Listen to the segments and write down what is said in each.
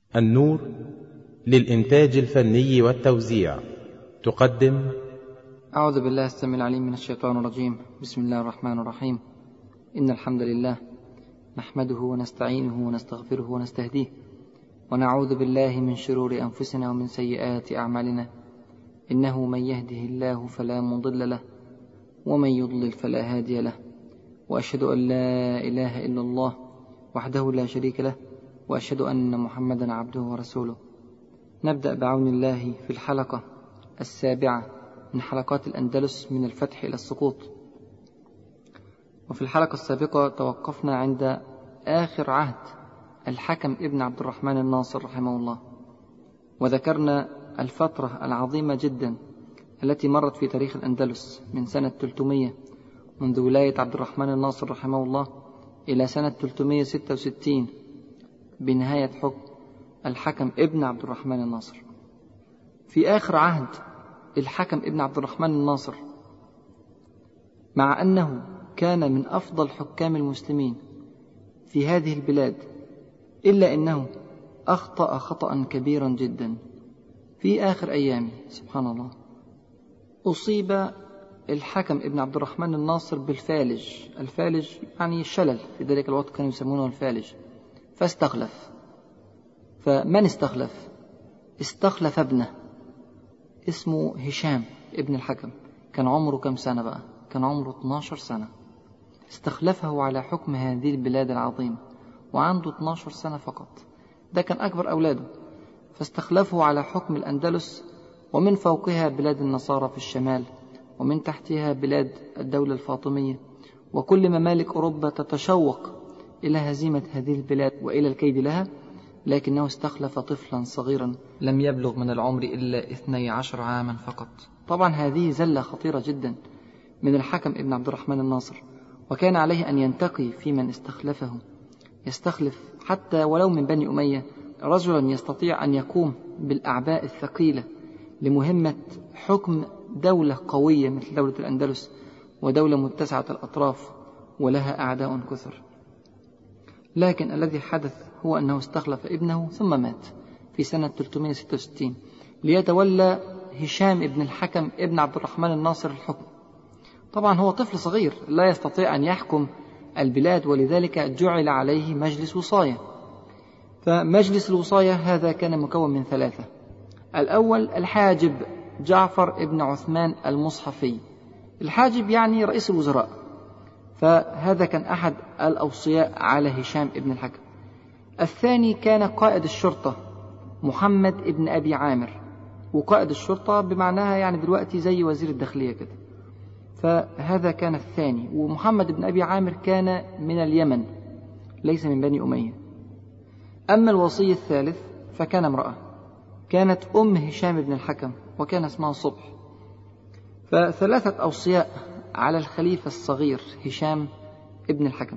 النور للإنتاج الفني والتوزيع تقدم. أعوذ بالله السميع العليم من الشيطان الرجيم. بسم الله الرحمن الرحيم. إن الحمد لله نحمده ونستعينه ونستغفره ونستهديه، ونعوذ بالله من شرور أنفسنا ومن سيئات أعمالنا. إنه من يهده الله فلا مضل له، ومن يضلل فلا هادي له، وأشهد أن لا إله إلا الله وحده لا شريك له، وأشهد أن محمدا عبده ورسوله. نبدأ بعون الله في الحلقة 7 من حلقات الأندلس من الفتح إلى السقوط. وفي الحلقة السابقة توقفنا عند آخر عهد الحكم ابن عبد الرحمن الناصر رحمه الله، وذكرنا الفترة العظيمة جدا التي مرت في تاريخ الأندلس من سنة 300 منذ ولاية عبد الرحمن الناصر رحمه الله إلى سنة 366 بنهاية حكم الحكم ابن عبد الرحمن الناصر. في آخر عهد الحكم ابن عبد الرحمن الناصر، مع أنه كان من أفضل حكام المسلمين في هذه البلاد، إلا أنه أخطأ خطأ كبيرا جدا في آخر أيامه. سبحان الله، أصيب الحكم ابن عبد الرحمن الناصر بالفالج. الفالج يعني الشلل، في ذلك الوقت كانوا يسمونه الفالج. فاستخلف. فمن استخلف؟ استخلف ابنه اسمه هشام ابن الحكم. كان عمره كم سنة بقى؟ كان عمره 12 سنة. استخلفه على حكم هذه البلاد العظيمة وعنده 12 سنة فقط. ده كان أكبر أولاده. فاستخلفه على حكم الأندلس، ومن فوقها بلاد النصارى في الشمال، ومن تحتها بلاد الدولة الفاطمية، وكل ممالك أوروبا تتشوق إلى هزيمة هذه البلاد وإلى الكيد لها. لكنه استخلف طفلا صغيرا لم يبلغ من العمر إلا 12 عاما فقط. طبعا هذه زلة خطيرة جدا من الحكم ابن عبد الرحمن الناصر، وكان عليه أن ينتقي في من استخلفه. يستخلف حتى ولو من بني أمية رجلا يستطيع أن يقوم بالأعباء الثقيلة لمهمة حكم دولة قوية مثل دولة الأندلس، ودولة متسعة الأطراف ولها أعداء كثر. لكن الذي حدث هو أنه استخلف ابنه ثم مات في سنة 366 ليتولى هشام ابن الحكم ابن عبد الرحمن الناصر الحكم. طبعا هو طفل صغير لا يستطيع أن يحكم البلاد، ولذلك جعل عليه مجلس وصاية. فمجلس الوصاية هذا كان مكون من 3. الأول الحاجب جعفر ابن عثمان المصحفي. الحاجب يعني رئيس الوزراء، فهذا كان أحد الأوصياء على هشام ابن الحكم. الثاني كان قائد الشرطة محمد ابن أبي عامر، وقائد الشرطة بمعناها يعني دلوقتي زي وزير الداخلية كده. فهذا كان الثاني. ومحمد ابن أبي عامر كان من اليمن ليس من بني أمية. أما الوصي الثالث فكان امرأة، كانت أم هشام ابن الحكم وكان اسمها صبح. ف3 أوصياء على الخليفة الصغير هشام ابن الحكم.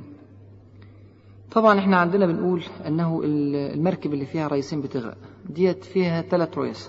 طبعا احنا عندنا بنقول أنه المركب اللي فيها رئيسين بتغرق، ديت فيها 3 رؤساء.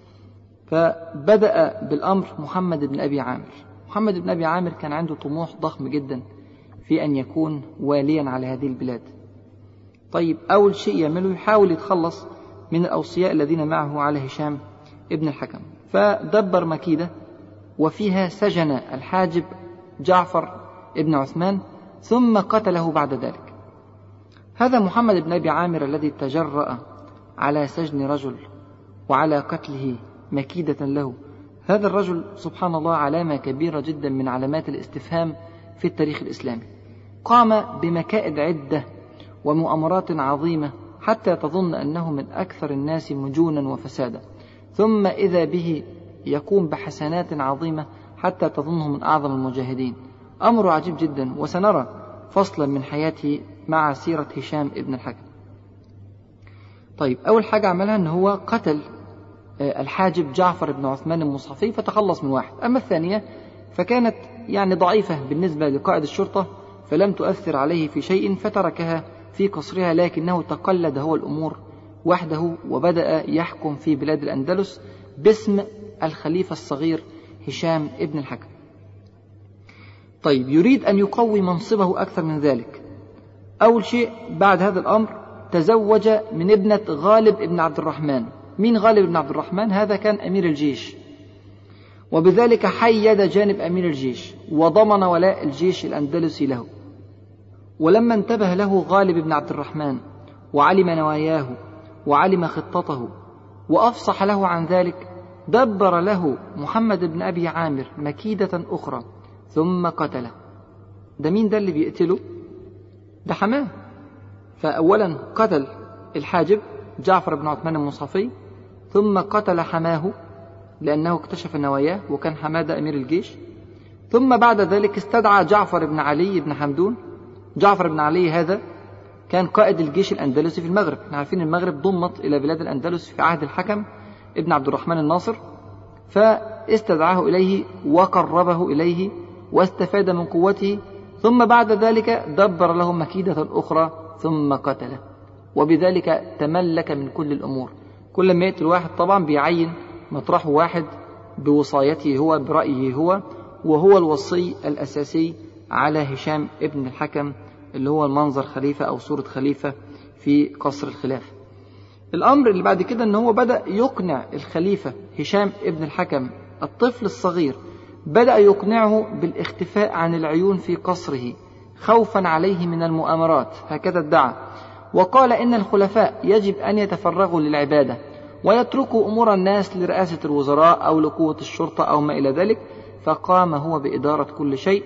فبدأ بالأمر محمد بن أبي عامر. محمد بن أبي عامر كان عنده طموح ضخم جدا في أن يكون واليا على هذه البلاد. طيب أول شيء يعمله يحاول يتخلص من الأوصياء الذين معه على هشام ابن الحكم. فدبر مكيدة وفيها سجن الحاجب جعفر ابن عثمان ثم قتله بعد ذلك. هذا محمد بن أبي عامر الذي تجرأ على سجن رجل وعلى قتله مكيدة له، هذا الرجل سبحان الله علامة كبيرة جدا من علامات الاستفهام في التاريخ الإسلامي. قام بمكائد عدة ومؤامرات عظيمة حتى تظن أنه من أكثر الناس مجونا وفسادا، ثم إذا به يقوم بحسنات عظيمة حتى تظنه من أعظم المجاهدين. أمر عجيب جدا، وسنرى فصلا من حياته مع سيرة هشام ابن الحكم. طيب أول حاجة عملها أنه هو قتل الحاجب جعفر بن عثمان المصحفي فتخلص من واحد. أما الثانية فكانت يعني ضعيفة بالنسبة لقائد الشرطة، فلم تؤثر عليه في شيء فتركها في قصرها، لكنه تقلد هو الأمور وحده وبدأ يحكم في بلاد الأندلس باسم الخليفة الصغير هشام ابن الحكم. طيب يريد أن يقوي منصبه أكثر من ذلك. أول شيء بعد هذا الأمر تزوج من ابنة غالب بن عبد الرحمن. مين غالب بن عبد الرحمن؟ هذا كان أمير الجيش، وبذلك حيد جانب أمير الجيش وضمن ولاء الجيش الأندلسي له. ولما انتبه له غالب بن عبد الرحمن وعلم نواياه وعلم خطته وأفصح له عن ذلك، دبر له محمد بن أبي عامر مكيدة أخرى ثم قتله. ده مين ده اللي بيقتله؟ ده حماه. فأولا قتل الحاجب جعفر بن عثمان المصافي، ثم قتل حماه لأنه اكتشف نواياه وكان حمادة أمير الجيش، ثم بعد ذلك استدعى جعفر بن علي بن حمدون. جعفر بن علي هذا كان قائد الجيش الأندلسي في المغرب. احنا عارفين المغرب ضمت إلى بلاد الأندلس في عهد الحكم ابن عبد الرحمن الناصر، فاستدعاه إليه وقربه إليه واستفاد من قوته، ثم بعد ذلك دبر له مكيدة أخرى ثم قتله، وبذلك تملك من كل الأمور. كل ما يقتل واحد طبعا بيعين مطرحه واحد بوصايته هو برأيه هو، وهو الوصي الأساسي على هشام ابن الحكم اللي هو المنظر خليفة أو صورة خليفة في قصر الخلافة. الأمر اللي بعد كده أنه هو بدأ يقنع الخليفة هشام ابن الحكم الطفل الصغير، بدأ يقنعه بالاختفاء عن العيون في قصره خوفا عليه من المؤامرات، هكذا ادعى. وقال إن الخلفاء يجب أن يتفرغوا للعبادة ويتركوا أمور الناس لرئاسة الوزراء أو لقوة الشرطة أو ما إلى ذلك، فقام هو بإدارة كل شيء.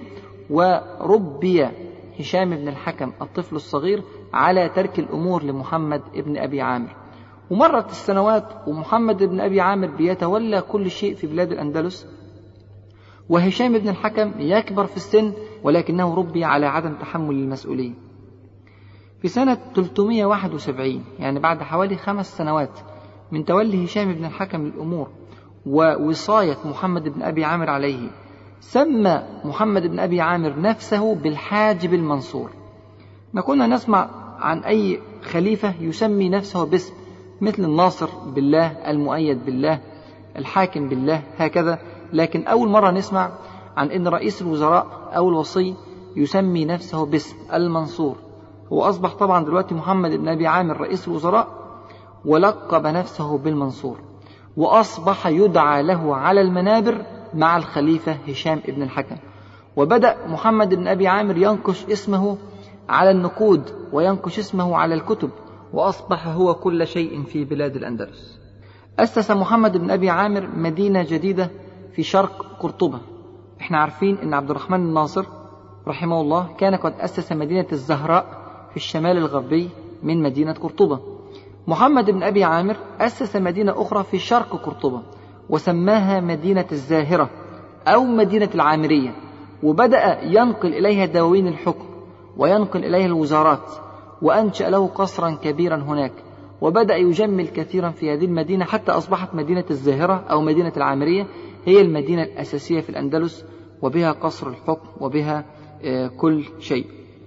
وربي هشام بن الحكم الطفل الصغير على ترك الأمور لمحمد بن أبي عامر. ومرت السنوات ومحمد بن أبي عامر بيتولى كل شيء في بلاد الأندلس، وهشام بن الحكم يكبر في السن ولكنه ربي على عدم تحمل المسؤولية. في سنة 371 يعني بعد حوالي 5 سنوات من تولي هشام بن الحكم الأمور ووصاية محمد بن أبي عامر عليه، سمى محمد بن أبي عامر نفسه بالحاجب المنصور. ما كنا نسمع عن أي خليفة يسمي نفسه باسم، مثل الناصر بالله، المؤيد بالله، الحاكم بالله، هكذا. لكن أول مرة نسمع عن أن رئيس الوزراء أو الوصي يسمي نفسه باسم المنصور. هو أصبح طبعا دلوقتي محمد بن أبي عامر رئيس الوزراء ولقب نفسه بالمنصور، وأصبح يدعى له على المنابر مع الخليفة هشام بن الحكم. وبدأ محمد بن أبي عامر ينقش اسمه على النقود وينقش اسمه على الكتب، وأصبح هو كل شيء في بلاد الأندلس. أسس محمد بن أبي عامر مدينة جديدة في شرق قرطبة. احنا عارفين أن عبد الرحمن الناصر رحمه الله كان قد أسس مدينة الزهراء في الشمال الغربي من مدينة قرطبة. محمد بن أبي عامر أسس مدينة أخرى في شرق قرطبة وسماها مدينة الزاهرة أو مدينة العامرية، وبدأ ينقل إليها دواوين الحكم وينقل إليها الوزارات، وأنشأ له قصرا كبيرا هناك، وبدأ يجمل كثيرا في هذه المدينة حتى أصبحت مدينة الزاهرة أو مدينة العامرية هي المدينة الأساسية في الأندلس، وبها قصر الحكم وبها كل شيء.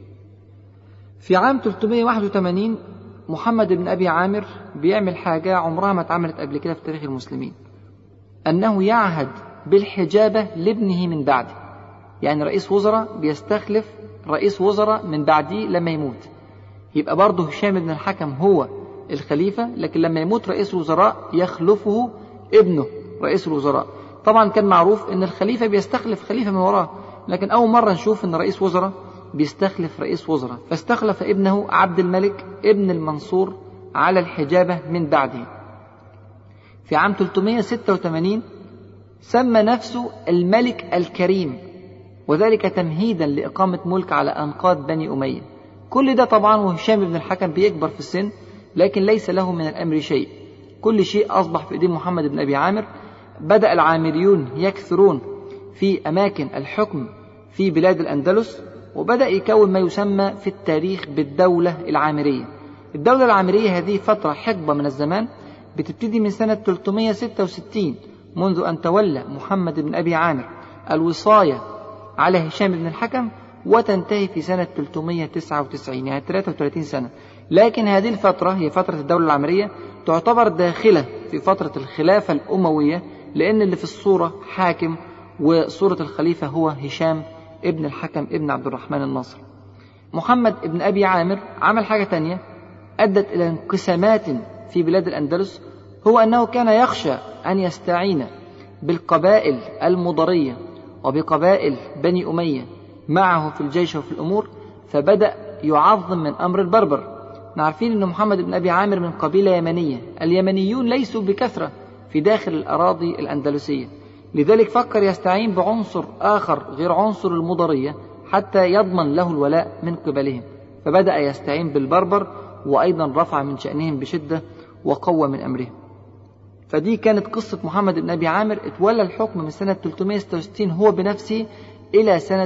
في عام 381 محمد بن أبي عامر بيعمل حاجة عمرها ما اتعملت قبل كده في تاريخ المسلمين، أنه يعهد بالحجابة لابنه من بعده. يعني رئيس وزراء بيستخلف رئيس وزراء من بعده لما يموت، يبقى برضه هشام بن الحكم هو الخليفة، لكن لما يموت رئيس الوزراء يخلفه ابنه رئيس الوزراء. طبعا كان معروف أن الخليفة بيستخلف خليفة من وراه، لكن أول مرة نشوف أن رئيس وزراء بيستخلف رئيس وزراء، فاستخلف ابنه عبد الملك ابن المنصور على الحجابة من بعده. في عام 386 سمى نفسه الملك الكريم، وذلك تمهيدا لإقامة ملك على أنقاض بني أمية. كل ده طبعا وهشام بن الحكم بيكبر في السن، لكن ليس له من الأمر شيء، كل شيء أصبح في إيدين محمد بن أبي عامر. بدأ العامريون يكثرون في أماكن الحكم في بلاد الأندلس، وبدأ يكون ما يسمى في التاريخ بالدولة العامرية. الدولة العامرية هذه فترة حقبة من الزمان بتبتدي من سنة 366 منذ أن تولى محمد بن أبي عامر الوصاية على هشام بن الحكم، وتنتهي في سنة 399 يعني 33 سنة. لكن هذه الفترة هي فترة الدولة العامرية، تعتبر داخلة في فترة الخلافة الأموية، لأن اللي في الصورة حاكم وصورة الخليفة هو هشام ابن الحكم ابن عبد الرحمن الناصر. محمد ابن أبي عامر عمل حاجة تانية، أدت إلى انقسامات في بلاد الأندلس هو أنه كان يخشى أن يستعين بالقبائل المضرية وبقبائل بني أمية معه في الجيش وفي الأمور، فبدأ يعظم من أمر البربر. نعرفين أن محمد بن أبي عامر من قبيلة يمنية، اليمنيون ليسوا بكثرة في داخل الأراضي الأندلسية، لذلك فكر يستعين بعنصر آخر غير عنصر المضرية حتى يضمن له الولاء من قبلهم، فبدأ يستعين بالبربر، وأيضا رفع من شأنهم بشدة وقوى من أمرهم. فدي كانت قصة محمد بن أبي عامر. اتولى الحكم من سنة 366 هو بنفسه إلى سنة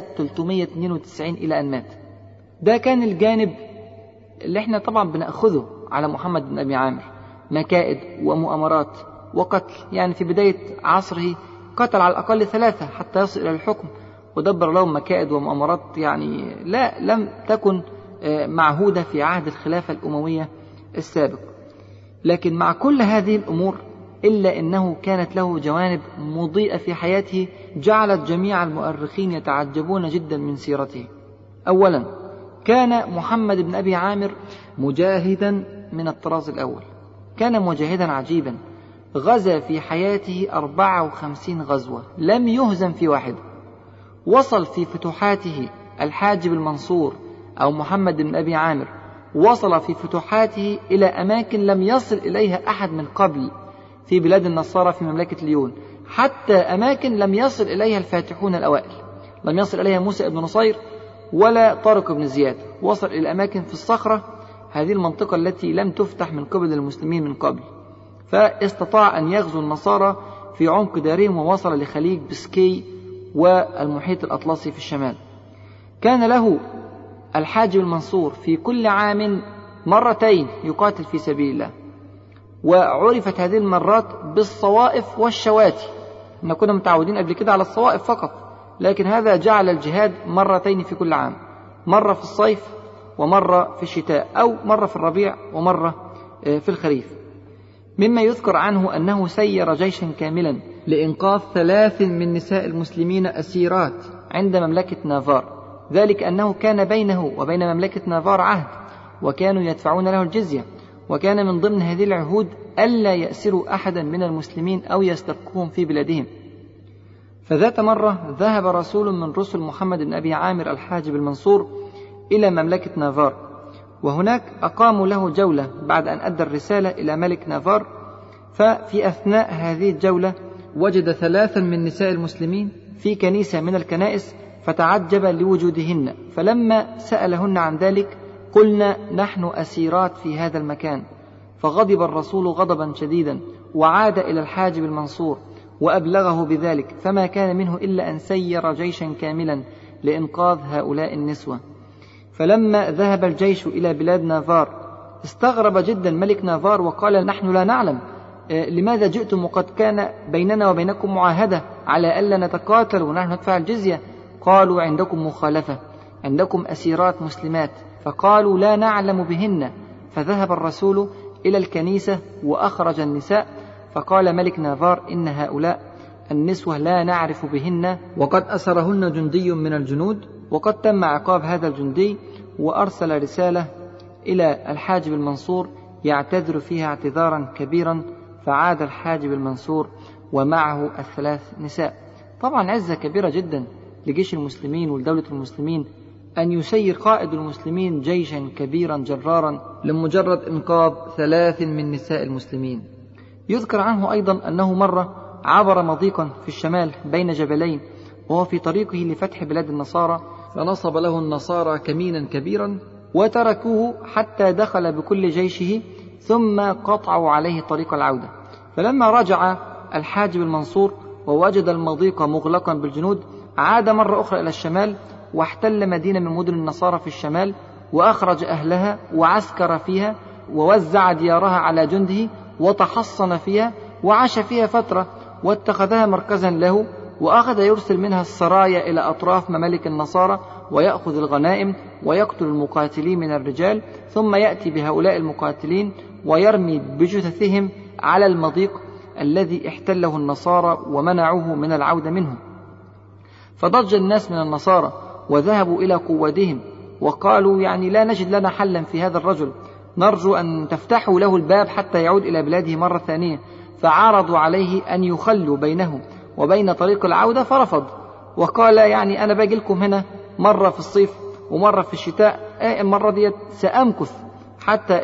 392 إلى أن مات. ده كان الجانب اللي احنا طبعا بنأخذه على محمد بن أبي عامر، مكائد ومؤامرات وقتل. يعني في بداية عصره قتل على الأقل 3 حتى يصل إلى الحكم، ودبر لهم مكائد ومؤامرات يعني لم تكن معهودة في عهد الخلافة الأموية السابق. لكن مع كل هذه الأمور إلا أنه كانت له جوانب مضيئة في حياته جعلت جميع المؤرخين يتعجبون جدا من سيرته. أولا، كان محمد بن أبي عامر مجاهدا من الطراز الأول، كان مجاهدا عجيبا، غزا في حياته 54 غزوة لم يهزم في واحد. وصل في فتوحاته الحاجب المنصور أو محمد بن أبي عامر، وصل في فتوحاته إلى أماكن لم يصل إليها أحد من قبل في بلاد النصارى في مملكة ليون، حتى أماكن لم يصل إليها الفاتحون الأوائل، لم يصل إليها موسى بن نصير ولا طارق بن زياد. وصل إلى أماكن في الصخرة، هذه المنطقة التي لم تفتح من قبل المسلمين من قبل، فاستطاع أن يغزو النصارى في عمق دارهم، ووصل لخليج بسكي والمحيط الأطلسي في الشمال. كان له الحاجب المنصور في كل عام 2 يقاتل في سبيل الله، وعرفت هذه المرات بالصوائف والشواتي. كنا متعودين قبل كده على الصوائف فقط، لكن هذا جعل الجهاد 2 في كل عام، مرة في الصيف ومرة في الشتاء، أو مرة في الربيع ومرة في الخريف. مما يذكر عنه أنه سير جيشا كاملا لإنقاذ 3 من نساء المسلمين أسيرات عند مملكة نافار، ذلك أنه كان بينه وبين مملكة نافار عهد، وكانوا يدفعون له الجزية، وكان من ضمن هذه العهود ألا يأسروا أحدا من المسلمين أو يستبقوهم في بلادهم. فذات مرة ذهب رسول من رسل محمد بن أبي عامر الحاجب المنصور إلى مملكة نافار، وهناك أقاموا له جولة بعد أن أدى الرسالة إلى ملك نافار. ففي أثناء هذه الجولة وجد 3 من نساء المسلمين في كنيسة من الكنائس، فتعجب لوجودهن، فلما سألهن عن ذلك قلنا نحن أسيرات في هذا المكان. فغضب الرسول غضبا شديدا، وعاد إلى الحاجب المنصور وأبلغه بذلك، فما كان منه إلا أن سير جيشا كاملا لإنقاذ هؤلاء النسوة. فلما ذهب الجيش إلى بلاد نافار استغرب جدا ملك نافار وقال: نحن لا نعلم لماذا جئتم وقد كان بيننا وبينكم معاهدة على ألا نتقاتل ونحن ندفع الجزية. قالوا: عندكم مخالفة، عندكم أسيرات مسلمات. فقالوا: لا نعلم بهن. فذهب الرسول إلى الكنيسة وأخرج النساء، فقال ملك نافار: إن هؤلاء النسوة لا نعرف بهن، وقد أسرهن جندي من الجنود، وقد تم عقاب هذا الجندي. وأرسل رسالة إلى الحاجب المنصور يعتذر فيها اعتذارا كبيرا. فعاد الحاجب المنصور ومعه 3 نساء. طبعا عزة كبيرة جدا لجيش المسلمين ولدولة المسلمين أن يسير قائد المسلمين جيشا كبيرا جرارا لمجرد إنقاذ 3 من نساء المسلمين. يذكر عنه أيضا أنه مرة عبر مضيقا في الشمال بين جبلين وهو في طريقه لفتح بلاد النصارى، فنصب له النصارى كمينا كبيرا وتركوه حتى دخل بكل جيشه، ثم قطعوا عليه طريق العودة. فلما رجع الحاجب المنصور ووجد المضيق مغلقا بالجنود، عاد مرة أخرى إلى الشمال واحتل مدينة من مدن النصارى في الشمال، وأخرج أهلها وعسكر فيها ووزع ديارها على جنده وتحصن فيها وعاش فيها فترة، واتخذها مركزا له، وأخذ يرسل منها السرايا إلى أطراف ممالك النصارى ويأخذ الغنائم ويقتل المقاتلين من الرجال، ثم يأتي بهؤلاء المقاتلين ويرمي بجثثهم على المضيق الذي احتله النصارى ومنعوه من العودة منه. فضج الناس من النصارى وذهبوا إلى قوادهم وقالوا: يعني لا نجد لنا حلا في هذا الرجل، نرجو أن تفتحوا له الباب حتى يعود إلى بلاده مرة ثانية. فعرضوا عليه أن يخلوا بينه وبين طريق العودة، فرفض وقال يعني أنا باجي لكم هنا مرة في الصيف ومرة في الشتاء، المرة دي سأمكث حتى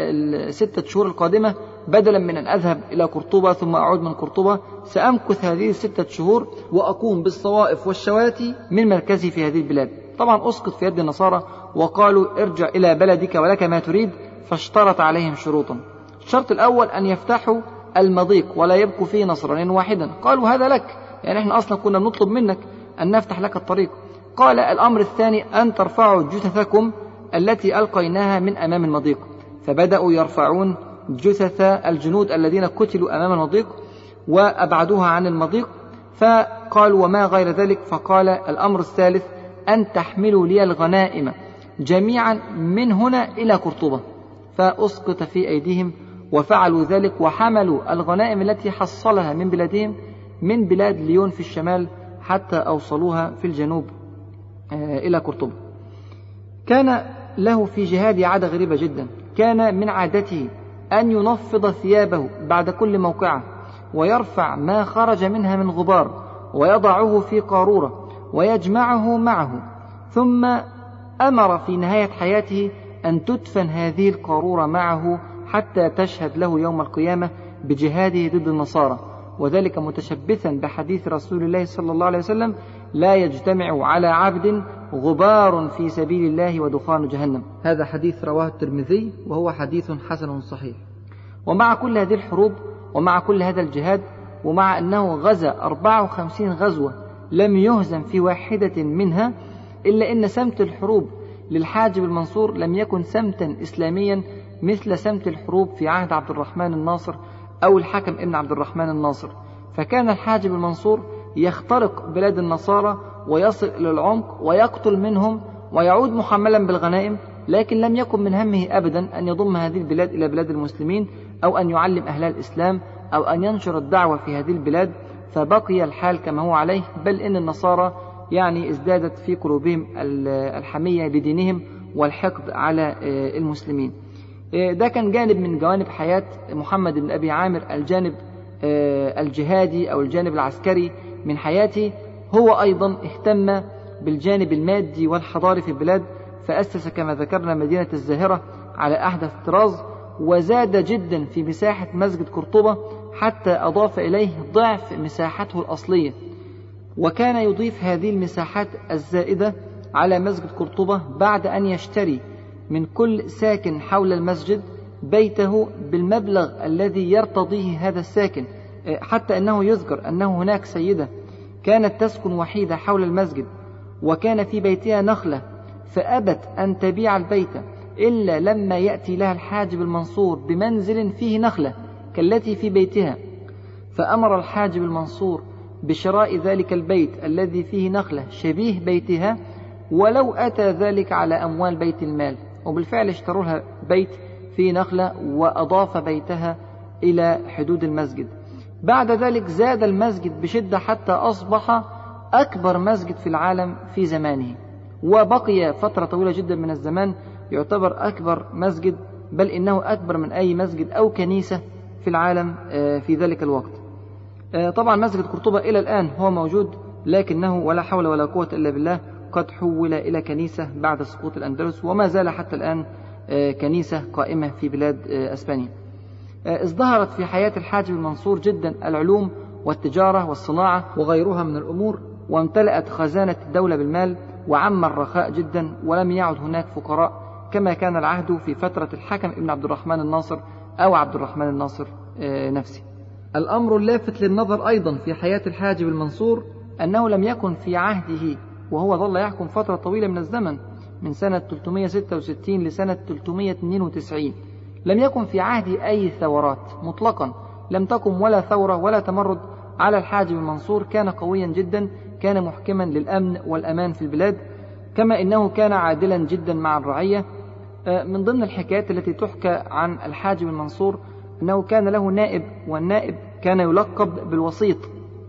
ال6 شهور القادمة، بدلا من أن أذهب إلى قرطبة ثم أعود من قرطبة، سأمكث هذه 6 شهور وأقوم بالصوائف والشواتي من مركزي في هذه البلاد. طبعا أسقط في يد النصارى وقالوا ارجع إلى بلدك ولك ما تريد، فاشترط عليهم شروطا. الشرط الأول أن يفتحوا المضيق ولا يبقوا فيه نصرانيا واحدا. قالوا هذا لك، يعني احنا أصلا كنا بنطلب منك أن نفتح لك الطريق. قال الأمر الثاني أن ترفعوا جثثكم التي ألقيناها من أمام المضيق. فبدأوا يرفعون جثث الجنود الذين قتلوا أمام المضيق وأبعدوها عن المضيق. فقالوا وما غير ذلك؟ فقال الأمر الثالث أن تحملوا لي الغنائم جميعا من هنا إلى قرطبة. فأسقط في أيديهم وفعلوا ذلك، وحملوا الغنائم التي حصلها من بلادهم من بلاد ليون في الشمال حتى أوصلوها في الجنوب إلى قرطبة. كان له في جهاد عادة غريبة جدا. كان من عادته أن ينفض ثيابه بعد كل موقعة ويرفع ما خرج منها من غبار ويضعه في قارورة ويجمعه معه، ثم أمر في نهاية حياته أن تدفن هذه القارورة معه حتى تشهد له يوم القيامة بجهاده ضد النصارى، وذلك متشبثا بحديث رسول الله صلى الله عليه وسلم: لا يجتمع على عبد غبار في سبيل الله ودخان جهنم. هذا حديث رواه الترمذي وهو حديث حسن صحيح. ومع كل هذه الحروب ومع كل هذا الجهاد، ومع أنه غزا 54 غزوة لم يهزم في واحدة منها، إلا أن سمت الحروب للحاجب المنصور لم يكن سمتا إسلاميا مثل سمت الحروب في عهد عبد الرحمن الناصر أو الحكم ابن عبد الرحمن الناصر. فكان الحاجب المنصور يخترق بلاد النصارى ويصل إلى العمق ويقتل منهم ويعود محملا بالغنائم، لكن لم يكن من همه أبدا أن يضم هذه البلاد إلى بلاد المسلمين أو أن يعلم أهلها الإسلام أو أن ينشر الدعوة في هذه البلاد. فبقي الحال كما هو عليه، بل إن النصارى يعني ازدادت في قلوبهم الحمية لدينهم والحقد على المسلمين. ده كان جانب من جوانب حياة محمد بن أبي عامر، الجانب الجهادي أو الجانب العسكري من حياته. هو أيضا اهتم بالجانب المادي والحضاري في البلاد، فأسس كما ذكرنا مدينة الزاهرة على أحدث طراز، وزاد جدا في مساحة مسجد قرطبة حتى أضاف إليه ضعف مساحته الأصلية، وكان يضيف هذه المساحات الزائدة على مسجد قرطبة بعد أن يشتري من كل ساكن حول المسجد بيته بالمبلغ الذي يرتضيه هذا الساكن، حتى أنه يذكر أنه هناك سيدة كانت تسكن وحيدة حول المسجد وكان في بيتها نخلة، فأبت أن تبيع البيت إلا لما يأتي لها الحاجب المنصور بمنزل فيه نخلة كالتي في بيتها، فأمر الحاجب المنصور بشراء ذلك البيت الذي فيه نخلة شبيه بيتها، ولو أتى ذلك على أموال بيت المال. وبالفعل اشتروا لها بيت فيه نخلة وأضاف بيتها إلى حدود المسجد. بعد ذلك زاد المسجد بشدة حتى أصبح أكبر مسجد في العالم في زمانه، وبقي فترة طويلة جدا من الزمان يعتبر أكبر مسجد، بل إنه أكبر من أي مسجد أو كنيسة في العالم في ذلك الوقت. طبعا مسجد قرطبة إلى الآن هو موجود، لكنه ولا حول ولا قوة إلا بالله قد حول إلى كنيسة بعد سقوط الأندلس، وما زال حتى الآن كنيسة قائمة في بلاد أسبانيا. ازدهرت في حياة الحاجب المنصور جدا العلوم والتجارة والصناعة وغيرها من الأمور، وامتلأت خزانة الدولة بالمال، وعم الرخاء جدا، ولم يعد هناك فقراء كما كان العهد في فترة الحكم ابن عبد الرحمن الناصر أو عبد الرحمن الناصر نفسه. الأمر اللافت للنظر أيضا في حياة الحاجب المنصور أنه لم يكن في عهده، وهو ظل يحكم فترة طويلة من الزمن من سنة 366 لسنة 392، لم يكن في عهده أي ثورات مطلقا، لم تقم ولا ثورة ولا تمرد على الحاجب المنصور. كان قويا جدا، كان محكما للأمن والأمان في البلاد، كما إنه كان عادلا جدا مع الرعية. من ضمن الحكايات التي تحكى عن الحاجب المنصور أنه كان له نائب، والنائب كان يلقب بالوسيط.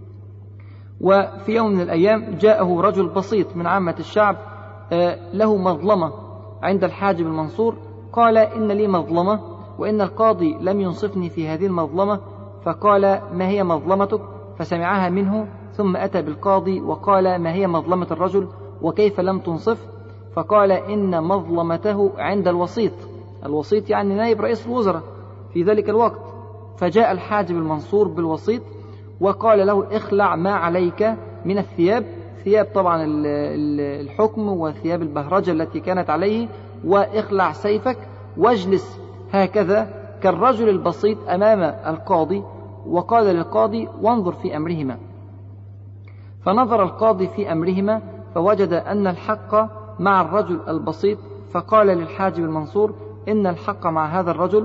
وفي يوم من الأيام جاءه رجل بسيط من عامة الشعب له مظلمة عند الحاجب المنصور، قال إن لي مظلمة وإن القاضي لم ينصفني في هذه المظلمة. فقال ما هي مظلمتك؟ فسمعها منه، ثم أتى بالقاضي وقال ما هي مظلمة الرجل وكيف لم تنصف؟ فقال إن مظلمته عند الوسيط. الوسيط يعني نائب رئيس الوزراء في ذلك الوقت. فجاء الحاجب المنصور بالوسيط وقال له اخلع ما عليك من الثياب، ثياب طبعا الحكم وثياب البهرجة التي كانت عليه، واخلع سيفك واجلس هكذا كالرجل البسيط أمام القاضي. وقال للقاضي وانظر في أمرهما. فنظر القاضي في أمرهما فوجد أن الحق مع الرجل البسيط، فقال للحاجب المنصور إن الحق مع هذا الرجل،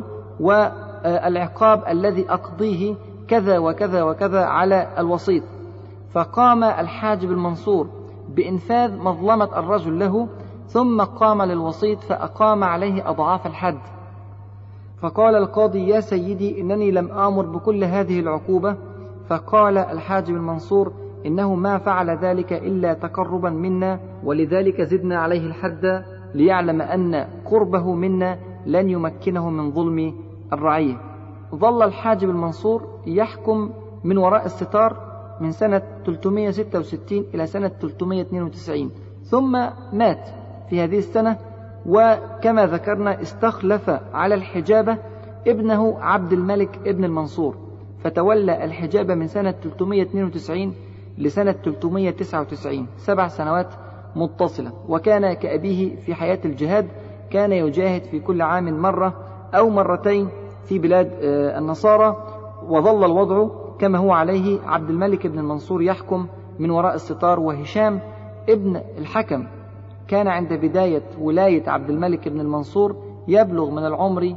والعقاب الذي أقضيه كذا وكذا وكذا على الوسيط. فقام الحاجب المنصور بإنفاذ مظلمة الرجل له، ثم قام للوسيط فأقام عليه أضعاف الحد. فقال القاضي يا سيدي إنني لم آمر بكل هذه العقوبة. فقال الحاجب المنصور إنه ما فعل ذلك إلا تقربا منا، ولذلك زدنا عليه الحد ليعلم أن قربه منا لن يمكنه من ظلم الرعية. ظل الحاجب المنصور يحكم من وراء الستار من سنة 366 إلى سنة 392، ثم مات في هذه السنة. وكما ذكرنا استخلف على الحجابة ابنه عبد الملك ابن المنصور، فتولى الحجابة من سنة 392 لسنة 399، 7 سنوات متصلة. وكان كأبيه في حياة الجهاد، كان يجاهد في كل عام مرة أو مرتين في بلاد النصارى. وظل الوضع كما هو عليه. عبد الملك ابن المنصور يحكم من وراء الستار، وهشام ابن الحكم كان عند بداية ولاية عبد الملك ابن المنصور يبلغ من العمر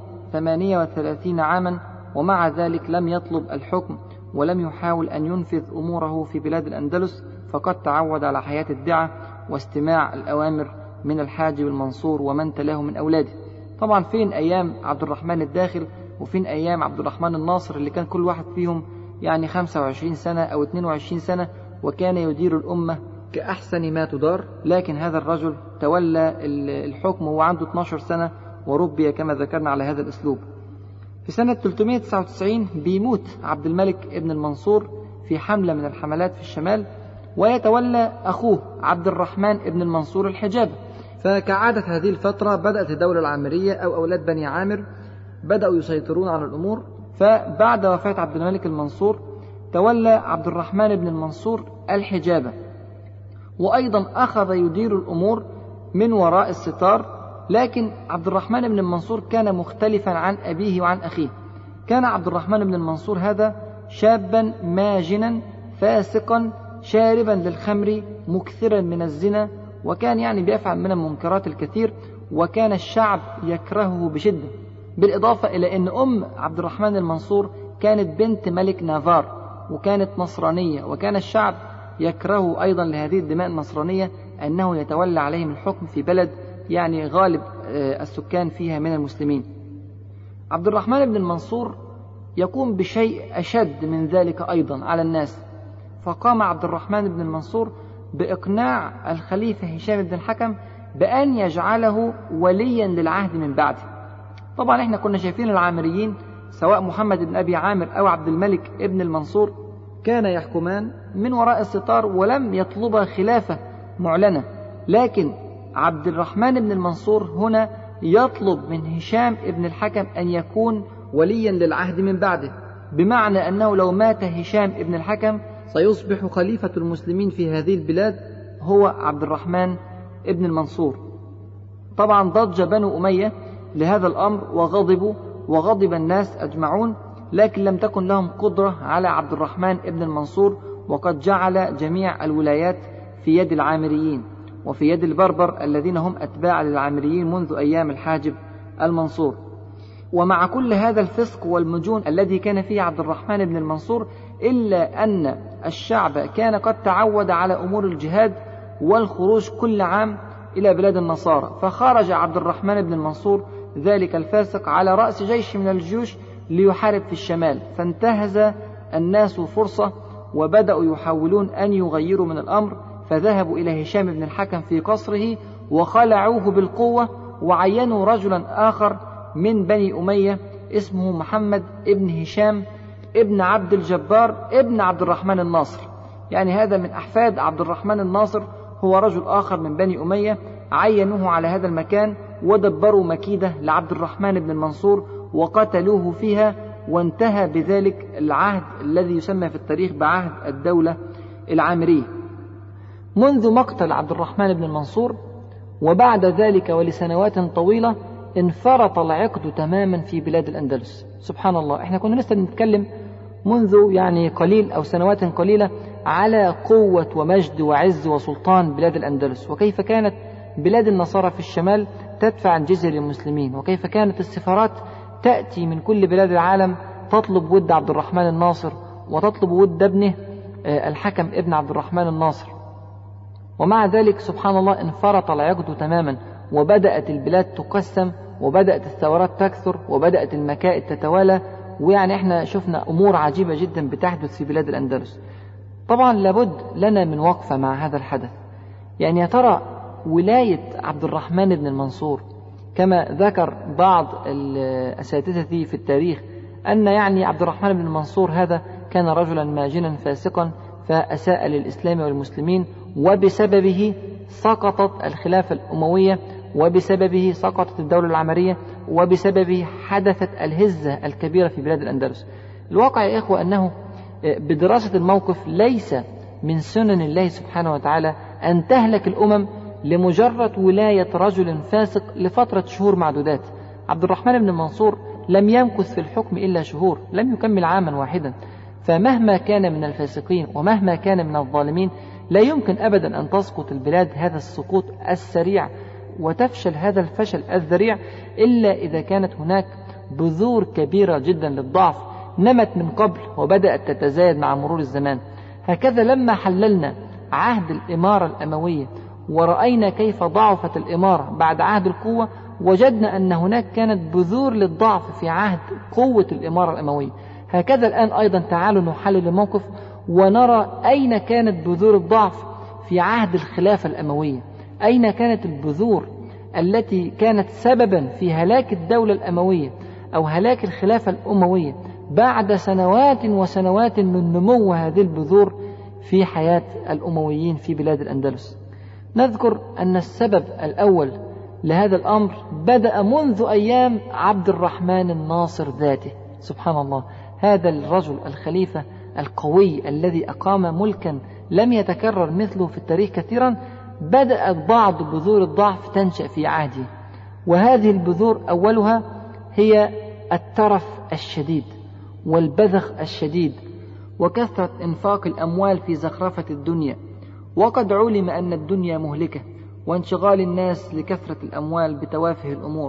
38 عاما، ومع ذلك لم يطلب الحكم ولم يحاول أن ينفذ أموره في بلاد الأندلس، فقد تعود على حياة الدعاء واستماع الأوامر من الحاجب المنصور ومن تلاه من أولاده. طبعا فين أيام عبد الرحمن الداخل وفين أيام عبد الرحمن الناصر اللي كان كل واحد فيهم يعني 25 سنة أو 22 سنة وكان يدير الأمة كأحسن ما تدار. لكن هذا الرجل تولى الحكم وهو عنده 12 سنة وربي كما ذكرنا على هذا الأسلوب. في سنة 399 بيموت عبد الملك ابن المنصور في حملة من الحملات في الشمال، ويتولى أخوه عبد الرحمن ابن المنصور الحجابة. فكعادة هذه الفترة بدأت الدولة العامرية أو أولاد بني عامر بدأوا يسيطرون على الأمور. فبعد وفاة عبد الملك المنصور تولى عبد الرحمن بن المنصور الحجابة، وأيضا أخذ يدير الأمور من وراء الستار. لكن عبد الرحمن بن المنصور كان مختلفا عن أبيه وعن أخيه. كان عبد الرحمن بن المنصور هذا شابا ماجنا فاسقا شاربا للخمر مكثرا من الزنا، وكان يعني بيفعل من المنكرات الكثير، وكان الشعب يكرهه بشدة. بالإضافة إلى أن أم عبد الرحمن المنصور كانت بنت ملك نافار وكانت نصرانية، وكان الشعب يكره أيضا لهذه الدماء النصرانية أنه يتولى عليهم الحكم في بلد يعني غالب السكان فيها من المسلمين. عبد الرحمن بن المنصور يقوم بشيء أشد من ذلك أيضا على الناس. فقام عبد الرحمن بن المنصور بإقناع الخليفة هشام بن الحكم بأن يجعله وليا للعهد من بعده. طبعا احنا كنا شايفين العامريين سواء محمد بن أبي عامر أو عبد الملك ابن المنصور كان يحكمان من وراء الستار ولم يطلب خلافة معلنة، لكن عبد الرحمن بن المنصور هنا يطلب من هشام ابن الحكم أن يكون وليا للعهد من بعده، بمعنى أنه لو مات هشام ابن الحكم سيصبح خليفة المسلمين في هذه البلاد هو عبد الرحمن ابن المنصور. طبعا ضج بنو أمية لهذا الأمر وغضبوا وغضب الناس أجمعون، لكن لم تكن لهم قدرة على عبد الرحمن ابن المنصور، وقد جعل جميع الولايات في يد العامريين وفي يد البربر الذين هم أتباع للعامريين منذ أيام الحاجب المنصور. ومع كل هذا الفسق والمجون الذي كان فيه عبد الرحمن بن المنصور، إلا أن الشعب كان قد تعود على أمور الجهاد والخروج كل عام إلى بلاد النصارى. فخرج عبد الرحمن بن المنصور ذلك الفاسق على رأس جيش من الجيوش ليحارب في الشمال، فانتهز الناس فرصة وبدأوا يحاولون أن يغيروا من الأمر، فذهبوا إلى هشام بن الحكم في قصره وخلعوه بالقوة وعينوا رجلا آخر من بني أمية اسمه محمد ابن هشام ابن عبد الجبار ابن عبد الرحمن الناصر، يعني هذا من أحفاد عبد الرحمن الناصر، هو رجل آخر من بني أمية، عينوه على هذا المكان ودبروا مكيدة لعبد الرحمن بن المنصور وقتلوه فيها، وانتهى بذلك العهد الذي يسمى في التاريخ بعهد الدولة العامرية. منذ مقتل عبد الرحمن بن المنصور وبعد ذلك ولسنوات طويلة انفرط العقد تماما في بلاد الأندلس. سبحان الله، احنا كنا لسه بنتكلم منذ يعني قليل أو سنوات قليلة على قوة ومجد وعز وسلطان بلاد الأندلس، وكيف كانت بلاد النصارى في الشمال تدفع الجزية للمسلمين، وكيف كانت السفارات تأتي من كل بلاد العالم تطلب ود عبد الرحمن الناصر وتطلب ود ابنه الحكم ابن عبد الرحمن الناصر. ومع ذلك سبحان الله انفرط العقد تماما، وبدأت البلاد تقسم، وبدأت الثورات تكثر، وبدأت المكائد تتوالى، ويعني احنا شفنا أمور عجيبة جدا بتحدث في بلاد الأندلس. طبعا لابد لنا من وقفة مع هذا الحدث. يعني يا ترى ولاية عبد الرحمن بن المنصور، كما ذكر بعض الأساتذة في التاريخ أن يعني عبد الرحمن بن المنصور هذا كان رجلا ماجنا فاسقا فأساء للإسلام والمسلمين، وبسببه سقطت الخلافة الأموية، وبسببه سقطت الدولة العمرية، وبسببه حدثت الهزة الكبيرة في بلاد الأندلس. الواقع يا إخوة أنه بدراسة الموقف ليس من سنن الله سبحانه وتعالى أن تهلك الأمم لمجرد ولاية رجل فاسق لفترة شهور معدودات. عبد الرحمن بن المنصور لم يمكث في الحكم إلا شهور، لم يكمل عاما واحدا، فمهما كان من الفاسقين ومهما كان من الظالمين لا يمكن أبدا أن تسقط البلاد هذا السقوط السريع وتفشل هذا الفشل الذريع إلا إذا كانت هناك بذور كبيرة جدا للضعف نمت من قبل وبدأت تتزايد مع مرور الزمان. هكذا لما حللنا عهد الإمارة الأموية ورأينا كيف ضعفت الإمارة بعد عهد القوة، وجدنا أن هناك كانت بذور للضعف في عهد قوة الإمارة الأموية. هكذا الآن أيضا تعالوا نحلل الموقف ونرى أين كانت بذور الضعف في عهد الخلافة الأموية، أين كانت البذور التي كانت سببا في هلاك الدولة الأموية أو هلاك الخلافة الأموية بعد سنوات وسنوات من نمو هذه البذور في حياة الأمويين في بلاد الأندلس. نذكر أن السبب الأول لهذا الأمر بدأ منذ أيام عبد الرحمن الناصر ذاته. سبحان الله، هذا الرجل الخليفة القوي الذي أقام ملكا لم يتكرر مثله في التاريخ كثيرا، بدأت بعض بذور الضعف تنشأ في عهده، وهذه البذور أولها هي الترف الشديد والبذخ الشديد وكثرة إنفاق الأموال في زخرفة الدنيا، وقد علم أن الدنيا مهلكة، وانشغال الناس لكثرة الأموال بتوافه الأمور.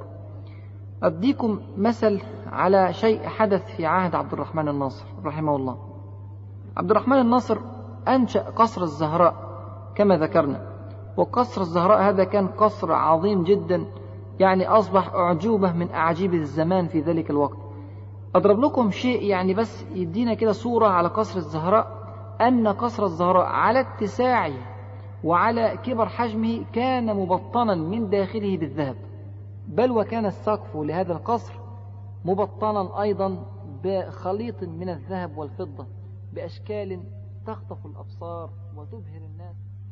أديكم مثل على شيء حدث في عهد عبد الرحمن الناصر رحمه الله. عبد الرحمن الناصر أنشأ قصر الزهراء كما ذكرنا، وقصر الزهراء هذا كان قصر عظيم جدا، يعني أصبح أعجوبة من أعاجيب الزمان في ذلك الوقت. أضرب لكم شيء يعني بس يدينا كده صورة على قصر الزهراء، أن قصر الزهراء على اتساعه وعلى كبر حجمه كان مبطنا من داخله بالذهب، بل وكان السقف لهذا القصر مبطنا أيضا بخليط من الذهب والفضة بأشكال تخطف الأبصار وتبهر الناس.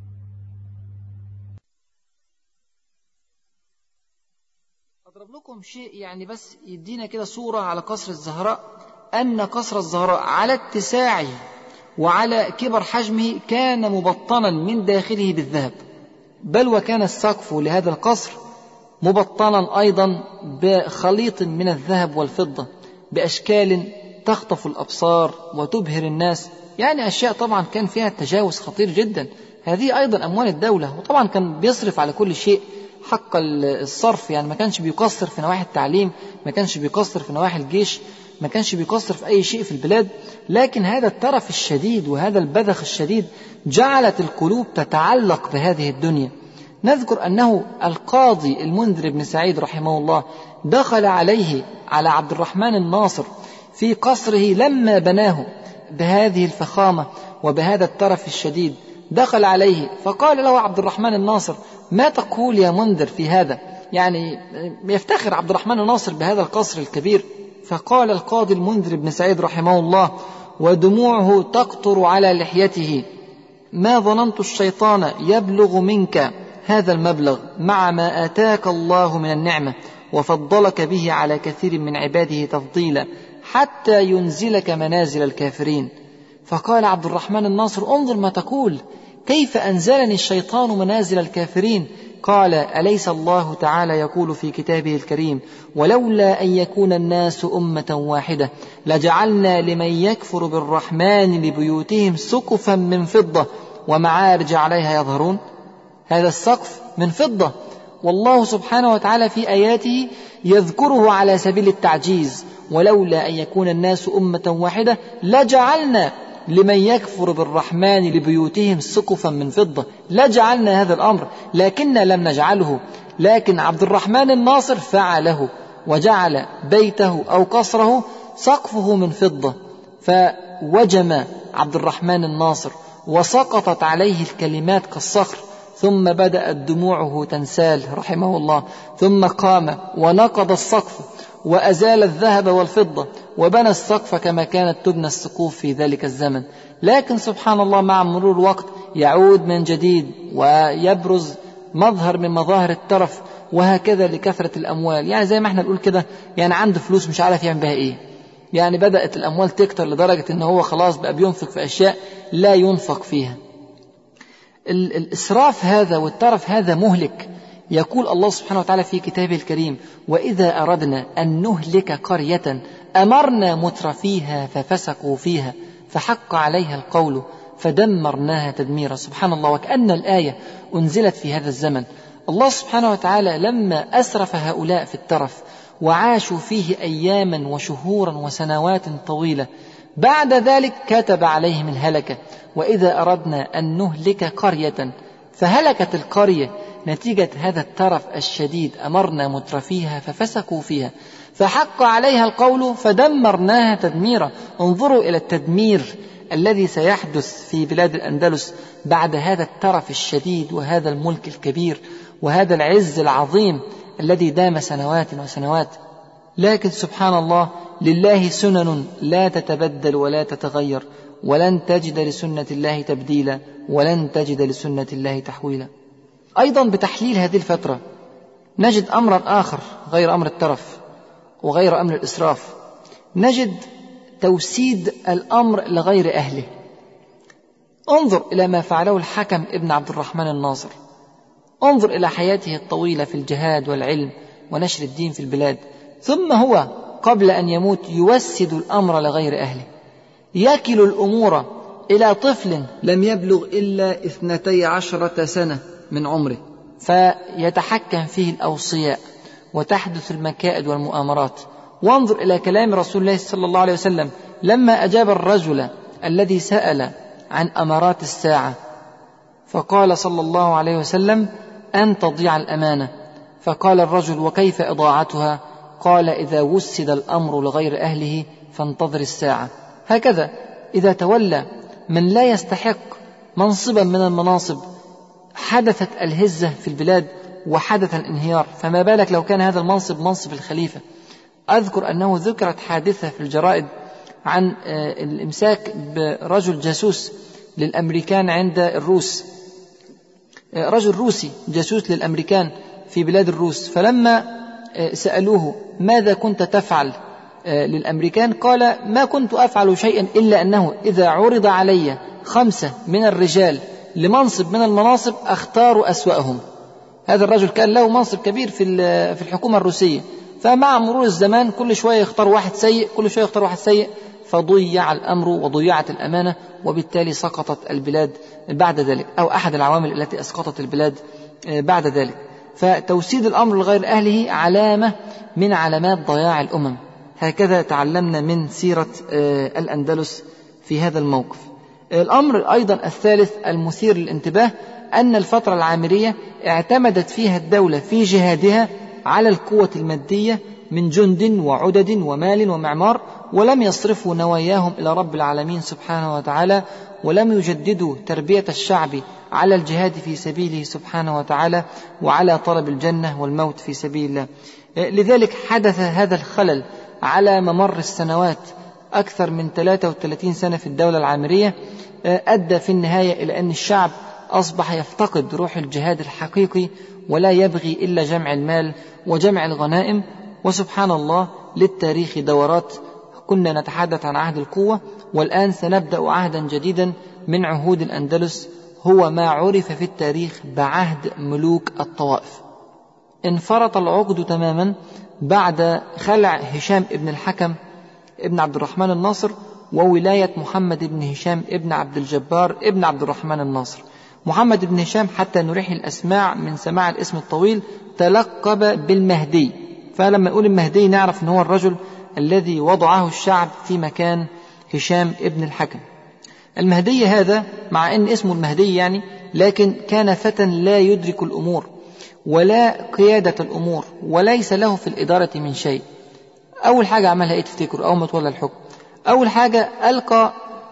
أضرب لكم شيء يعني بس يدينا كده صورة على قصر الزهراء، أن قصر الزهراء على اتساعه وعلى كبر حجمه كان مبطنا من داخله بالذهب، بل وكان السقف لهذا القصر مبطنا أيضا بخليط من الذهب والفضة بأشكال تخطف الأبصار وتبهر الناس، يعني أشياء طبعا كان فيها تجاوز خطير جدا. هذه أيضا أموال الدولة، وطبعا كان بيصرف على كل شيء حق الصرف، يعني ما كانش بيقصر في نواحي التعليم، ما كانش بيقصر في نواحي الجيش، ما كانش بيقصر في أي شيء في البلاد. لكن هذا الترف الشديد وهذا البذخ الشديد جعلت القلوب تتعلق بهذه الدنيا. نذكر أنه القاضي المنذر بن سعيد رحمه الله دخل على عبد الرحمن الناصر في قصره لما بناه بهذه الفخامة وبهذا الترف الشديد، دخل عليه فقال له عبد الرحمن الناصر: ما تقول يا منذر في هذا؟ يعني يفتخر عبد الرحمن الناصر بهذا القصر الكبير. فقال القاضي المنذر بن سعيد رحمه الله ودموعه تقطر على لحيته: ما ظننت الشيطان يبلغ منك هذا المبلغ مع ما آتاك الله من النعمة وفضلك به على كثير من عباده تفضيلا حتى ينزلك منازل الكافرين. فقال عبد الرحمن الناصر: انظر ما تقول، كيف أنزلني الشيطان منازل الكافرين؟ قال: أليس الله تعالى يقول في كتابه الكريم: ولولا أن يكون الناس أمة واحدة لجعلنا لمن يكفر بالرحمن لبيوتهم سقفا من فضة ومعارج عليها يظهرون. هذا السقف من فضة، والله سبحانه وتعالى في آياته يذكره على سبيل التعجيز: ولولا أن يكون الناس أمة واحدة لجعلنا لمن يكفر بالرحمن لبيوتهم سقفا من فضة. لجعلنا هذا الأمر لكننا لم نجعله، لكن عبد الرحمن الناصر فعله وجعل بيته أو قصره سقفه من فضة. فوجم عبد الرحمن الناصر وسقطت عليه الكلمات كالصخر، ثم بدأت دموعه تنسال رحمه الله، ثم قام ونقض السقف وأزال الذهب والفضة وبنى السقف كما كانت تبنى السقوف في ذلك الزمن. لكن سبحان الله مع مرور الوقت يعود من جديد ويبرز مظهر من مظاهر الترف، وهكذا لكثرة الأموال. يعني زي ما احنا نقول كده، يعني عنده فلوس مش عارف يعمل بها ايه. يعني بدأت الأموال تكتر لدرجة ان هو خلاص بقى بينفق في أشياء لا ينفق فيها. الإسراف هذا والترف هذا مهلك. يقول الله سبحانه وتعالى في كتابه الكريم: وإذا أردنا أن نهلك قرية أمرنا مترفيها ففسقوا فيها فحق عليها القول فدمرناها تدميرا. سبحان الله، وكأن الآية أنزلت في هذا الزمن. الله سبحانه وتعالى لما أسرف هؤلاء في الترف وعاشوا فيه أياما وشهورا وسنوات طويلة، بعد ذلك كتب عليهم الهلكة. وإذا أردنا أن نهلك قرية فهلكت القرية نتيجة هذا الترف الشديد، أمرنا مترفيها ففسقوا فيها فحق عليها القول فدمرناها تدميرا. انظروا إلى التدمير الذي سيحدث في بلاد الأندلس بعد هذا الترف الشديد وهذا الملك الكبير وهذا العز العظيم الذي دام سنوات وسنوات. لكن سبحان الله، لله سنن لا تتبدل ولا تتغير، ولن تجد لسنة الله تبديلا ولن تجد لسنة الله تحويلا. أيضا بتحليل هذه الفترة نجد أمرا آخر غير أمر الترف وغير أمر الإسراف، نجد توسيد الأمر لغير أهله. انظر إلى ما فعله الحكم ابن عبد الرحمن الناصر، انظر إلى حياته الطويلة في الجهاد والعلم ونشر الدين في البلاد، ثم هو قبل أن يموت يوسد الأمر لغير أهله، يكل الأمور إلى طفل لم يبلغ إلا 12 سنة من عمره، فيتحكم فيه الأوصياء وتحدث المكائد والمؤامرات. وانظر إلى كلام رسول الله صلى الله عليه وسلم لما أجاب الرجل الذي سأل عن أمارات الساعة، فقال صلى الله عليه وسلم: أن تضيع الأمانة. فقال الرجل: وكيف إضاعتها؟ قال: إذا وسد الأمر لغير أهله فانتظر الساعة. هكذا إذا تولى من لا يستحق منصبا من المناصب حدثت الهزة في البلاد وحدث الانهيار، فما بالك لو كان هذا المنصب منصب الخليفة. أذكر أنه ذكرت حادثة في الجرائد عن الإمساك برجل جاسوس للأمريكان عند الروس، رجل روسي جاسوس للأمريكان في بلاد الروس، فلما سألوه: ماذا كنت تفعل للأمريكان؟ قال: ما كنت أفعل شيئا إلا أنه إذا عرض علي 5 من الرجال لمنصب من المناصب أختار أسوأهم. هذا الرجل كان له منصب كبير في الحكومة الروسية، فمع مرور الزمان كل شوية يختار واحد سيء، كل شوية يختار واحد سيء، فضيع الأمر وضيعت الأمانة، وبالتالي سقطت البلاد بعد ذلك، أو أحد العوامل التي أسقطت البلاد بعد ذلك. فتوسيد الأمر لغير أهله علامة من علامات ضياع الأمم. هكذا تعلمنا من سيرة الأندلس في هذا الموقف. الأمر أيضا الثالث المثير للانتباه أن الفترة العامرية اعتمدت فيها الدولة في جهادها على القوة المادية من جند وعدد ومال ومعمار، ولم يصرفوا نواياهم إلى رب العالمين سبحانه وتعالى، ولم يجددوا تربية الشعب على الجهاد في سبيله سبحانه وتعالى وعلى طلب الجنة والموت في سبيل الله. لذلك حدث هذا الخلل على ممر السنوات، أكثر من 33 سنة في الدولة العامرية، أدى في النهاية إلى أن الشعب أصبح يفتقد روح الجهاد الحقيقي، ولا يبغي إلا جمع المال وجمع الغنائم. وسبحان الله، للتاريخ دورات، كنا نتحدث عن عهد القوة، والآن سنبدأ عهدا جديدا من عهود الأندلس، هو ما عرف في التاريخ بعهد ملوك الطوائف. انفرط العقد تماما بعد خلع هشام ابن الحكم ابن عبد الرحمن الناصر وولاية محمد بن هشام ابن عبد الجبار ابن عبد الرحمن الناصر. محمد بن هشام، حتى نريح الأسماع من سماع الاسم الطويل، تلقب بالمهدي، فلما نقول المهدي نعرف أنه هو الرجل الذي وضعه الشعب في مكان هشام ابن الحكم. المهدي هذا مع أن اسمه المهدي يعني، لكن كان فتى لا يدرك الأمور ولا قيادة الأمور، وليس له في الإدارة من شيء. أول حاجة عملها إيه تفتكروا أول ما تولى الحكم؟ أول حاجة ألقى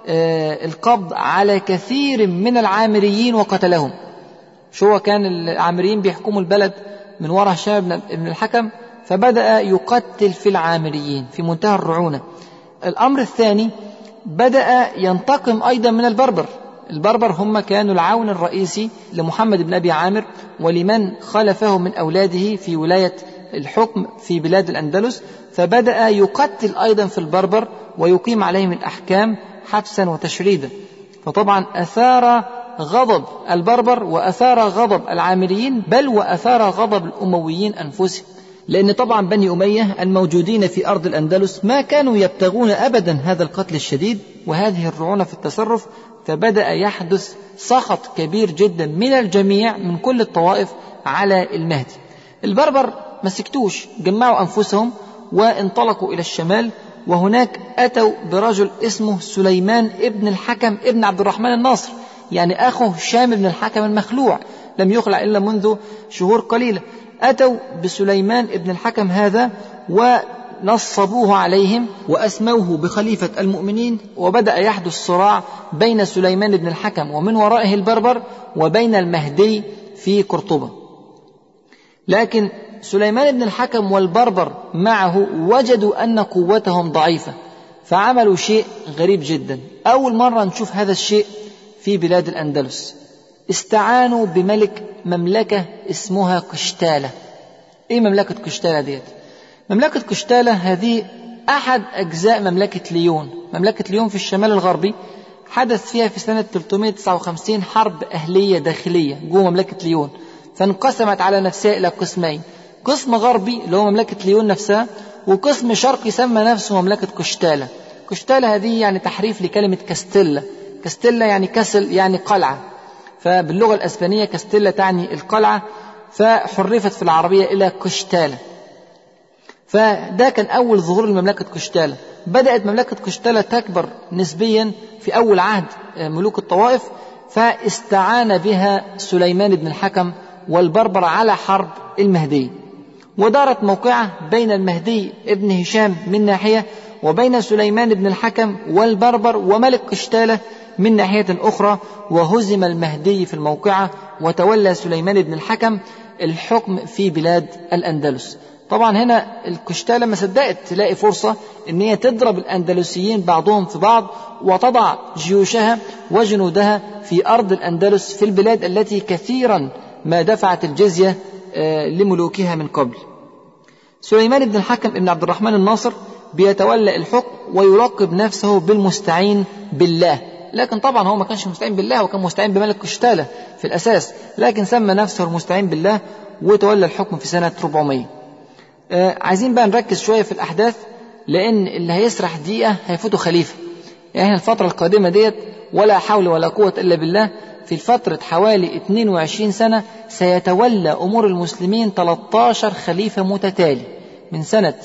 القبض على كثير من العامريين وقتلهم. شو كان العامريين بيحكموا البلد من وراء هشام ابن الحكم، فبدأ يقتل في العامريين في منتهى الرعونة. الأمر الثاني، بدأ ينتقم أيضا من البربر. البربر هم كانوا العون الرئيسي لمحمد بن أبي عامر ولمن خلفه من أولاده في ولاية الحكم في بلاد الأندلس، فبدأ يقتل أيضا في البربر ويقيم عليهم الأحكام حبسا وتشريدا. فطبعا أثار غضب البربر وأثار غضب العامريين، بل وأثار غضب الأمويين أنفسهم، لأن طبعا بني أمية الموجودين في أرض الأندلس ما كانوا يبتغون أبدا هذا القتل الشديد وهذه الرعونة في التصرف، فبدأ يحدث سخط كبير جدا من الجميع من كل الطوائف على المهدي. البربر ما سكتوش، جمعوا أنفسهم وانطلقوا إلى الشمال، وهناك أتوا برجل اسمه سليمان ابن الحكم ابن عبد الرحمن الناصر، يعني أخو هشام ابن الحكم المخلوع، لم يخلع إلا منذ شهور قليلة. أتوا بسليمان ابن الحكم هذا ونصبوه عليهم وأسموه بخليفة المؤمنين، وبدأ يحدث صراع بين سليمان ابن الحكم ومن ورائه البربر وبين المهدي في قرطبة. لكن سليمان بن الحكم والبربر معه وجدوا أن قوتهم ضعيفة، فعملوا شيء غريب جدا. أول مرة نشوف هذا الشيء في بلاد الأندلس. استعانوا بملك مملكة اسمها قشتالة. إيه مملكة قشتالة ديت؟ مملكة قشتالة هذه أحد أجزاء مملكة ليون. مملكة ليون في الشمال الغربي حدث فيها في سنة 359 حرب أهلية داخلية جوه مملكة ليون، فانقسمت على نفسها إلى قسمين، قسم غربي اللي هو مملكة ليون نفسها، وقسم شرقي سمى نفسه مملكة قشتالة. قشتالة هذه يعني تحريف لكلمة كاستيلا. كاستيلا يعني كسل، يعني قلعة، فباللغة الأسبانية كاستيلا تعني القلعة، فحرفت في العربية إلى قشتالة. فده كان أول ظهور لمملكة قشتالة. بدأت مملكة قشتالة تكبر نسبيا في أول عهد ملوك الطوائف، فاستعان بها سليمان بن الحكم والبربر على حرب المهدي، ودارت موقعة بين المهدي ابن هشام من ناحية وبين سليمان بن الحكم والبربر وملك قشتالة من ناحية أخرى، وهزم المهدي في الموقعة وتولى سليمان بن الحكم الحكم في بلاد الأندلس. طبعا هنا القشتالة ما صدقت تلاقي فرصة ان هي تضرب الأندلسيين بعضهم في بعض وتضع جيوشها وجنودها في أرض الأندلس في البلاد التي كثيرا ما دفعت الجزية لملوكها من قبل. سليمان بن الحكم ابن عبد الرحمن الناصر بيتولى الحكم ويلقب نفسه بالمستعين بالله، لكن طبعا هو ما كانش مستعين بالله، وكان مستعين بملك قشتالة في الأساس، لكن سمى نفسه المستعين بالله وتولى الحكم في سنة 400. عايزين بقى نركز شوية في الأحداث، لأن اللي هيسرح دقيقة هيفوته خليفة. يعني الفترة القادمة ديت ولا حول ولا قوة إلا بالله، في فترة حوالي 22 سنة سيتولى أمور المسلمين 13 خليفة متتالي، من سنة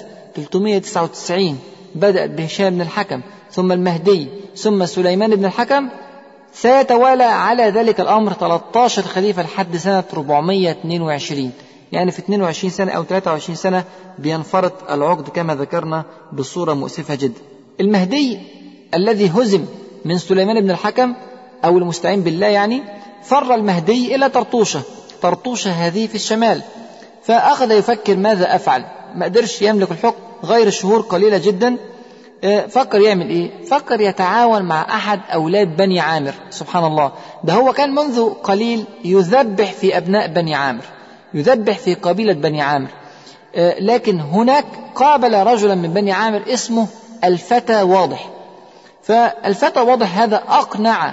399 بدأت بهشام بن الحكم، ثم المهدي، ثم سليمان بن الحكم، سيتوالى على ذلك الأمر 13 خليفة لحد سنة 422. يعني في 22 سنة أو 23 سنة بينفرط العقد كما ذكرنا بصورة مؤسفة جدا. المهدي الذي هزم من سليمان بن الحكم أو المستعين بالله يعني، فر المهدي إلى طرطوشة هذه في الشمال، فأخذ يفكر ماذا أفعل، ما قدرش يملك الحكم غير شهور قليلة جدا. فكر يعمل إيه؟ فكر يتعاون مع أحد أولاد بني عامر. سبحان الله، ده هو كان منذ قليل يذبح في أبناء بني عامر، يذبح في قبيلة بني عامر، لكن هناك قابل رجلا من بني عامر اسمه الفتى واضح. فالفتى واضح هذا أقنع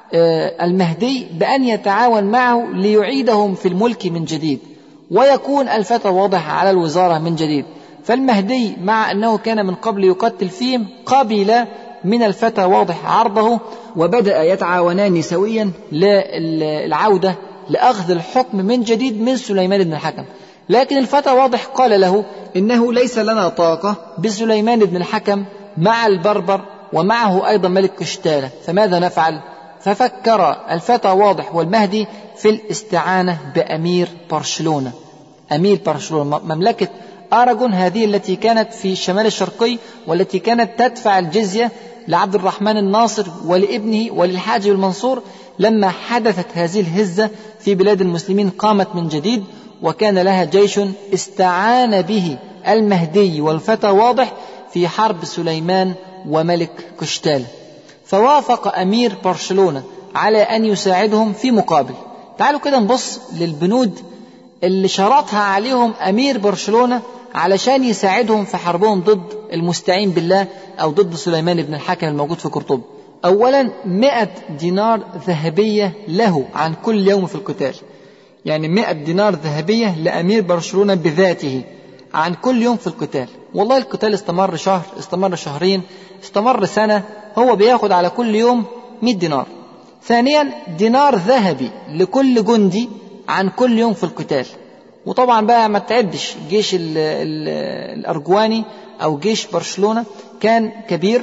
المهدي بأن يتعاون معه ليعيدهم في الملك من جديد، ويكون الفتى واضح على الوزارة من جديد. فالمهدي مع أنه كان من قبل يقتل فيهم قبل من الفتى واضح عرضه، وبدأ يتعاونان سويا للعودة لأخذ الحكم من جديد من سليمان بن الحكم. لكن الفتى واضح قال له إنه ليس لنا طاقة بسليمان بن الحكم مع البربر ومعه أيضا ملك قشتالة، فماذا نفعل؟ ففكر الفتى واضح والمهدي في الاستعانة بأمير برشلونة. أمير برشلونة مملكة أراغون هذه التي كانت في الشمال الشرقي، والتي كانت تدفع الجزية لعبد الرحمن الناصر ولابنه وللحاج المنصور. لما حدثت هذه الهزة في بلاد المسلمين قامت من جديد، وكان لها جيش استعان به المهدي والفتى واضح في حرب سليمان وملك قشتالة. فوافق أمير برشلونة على أن يساعدهم في مقابل. تعالوا كده نبص للبنود اللي شرطها عليهم أمير برشلونة علشان يساعدهم في حربهم ضد المستعين بالله أو ضد سليمان بن الحكم الموجود في قرطبة. أولا 100 دينار ذهبية له عن كل يوم في القتال، يعني 100 دينار ذهبية لأمير برشلونة بذاته عن كل يوم في القتال. والله القتال استمر شهر، استمر شهرين، استمر سنة، هو بياخد على كل يوم 100 دينار. ثانيا دينار ذهبي لكل جندي عن كل يوم في القتال. وطبعا بقى ما تعدش جيش الأرجواني أو جيش برشلونة كان كبير،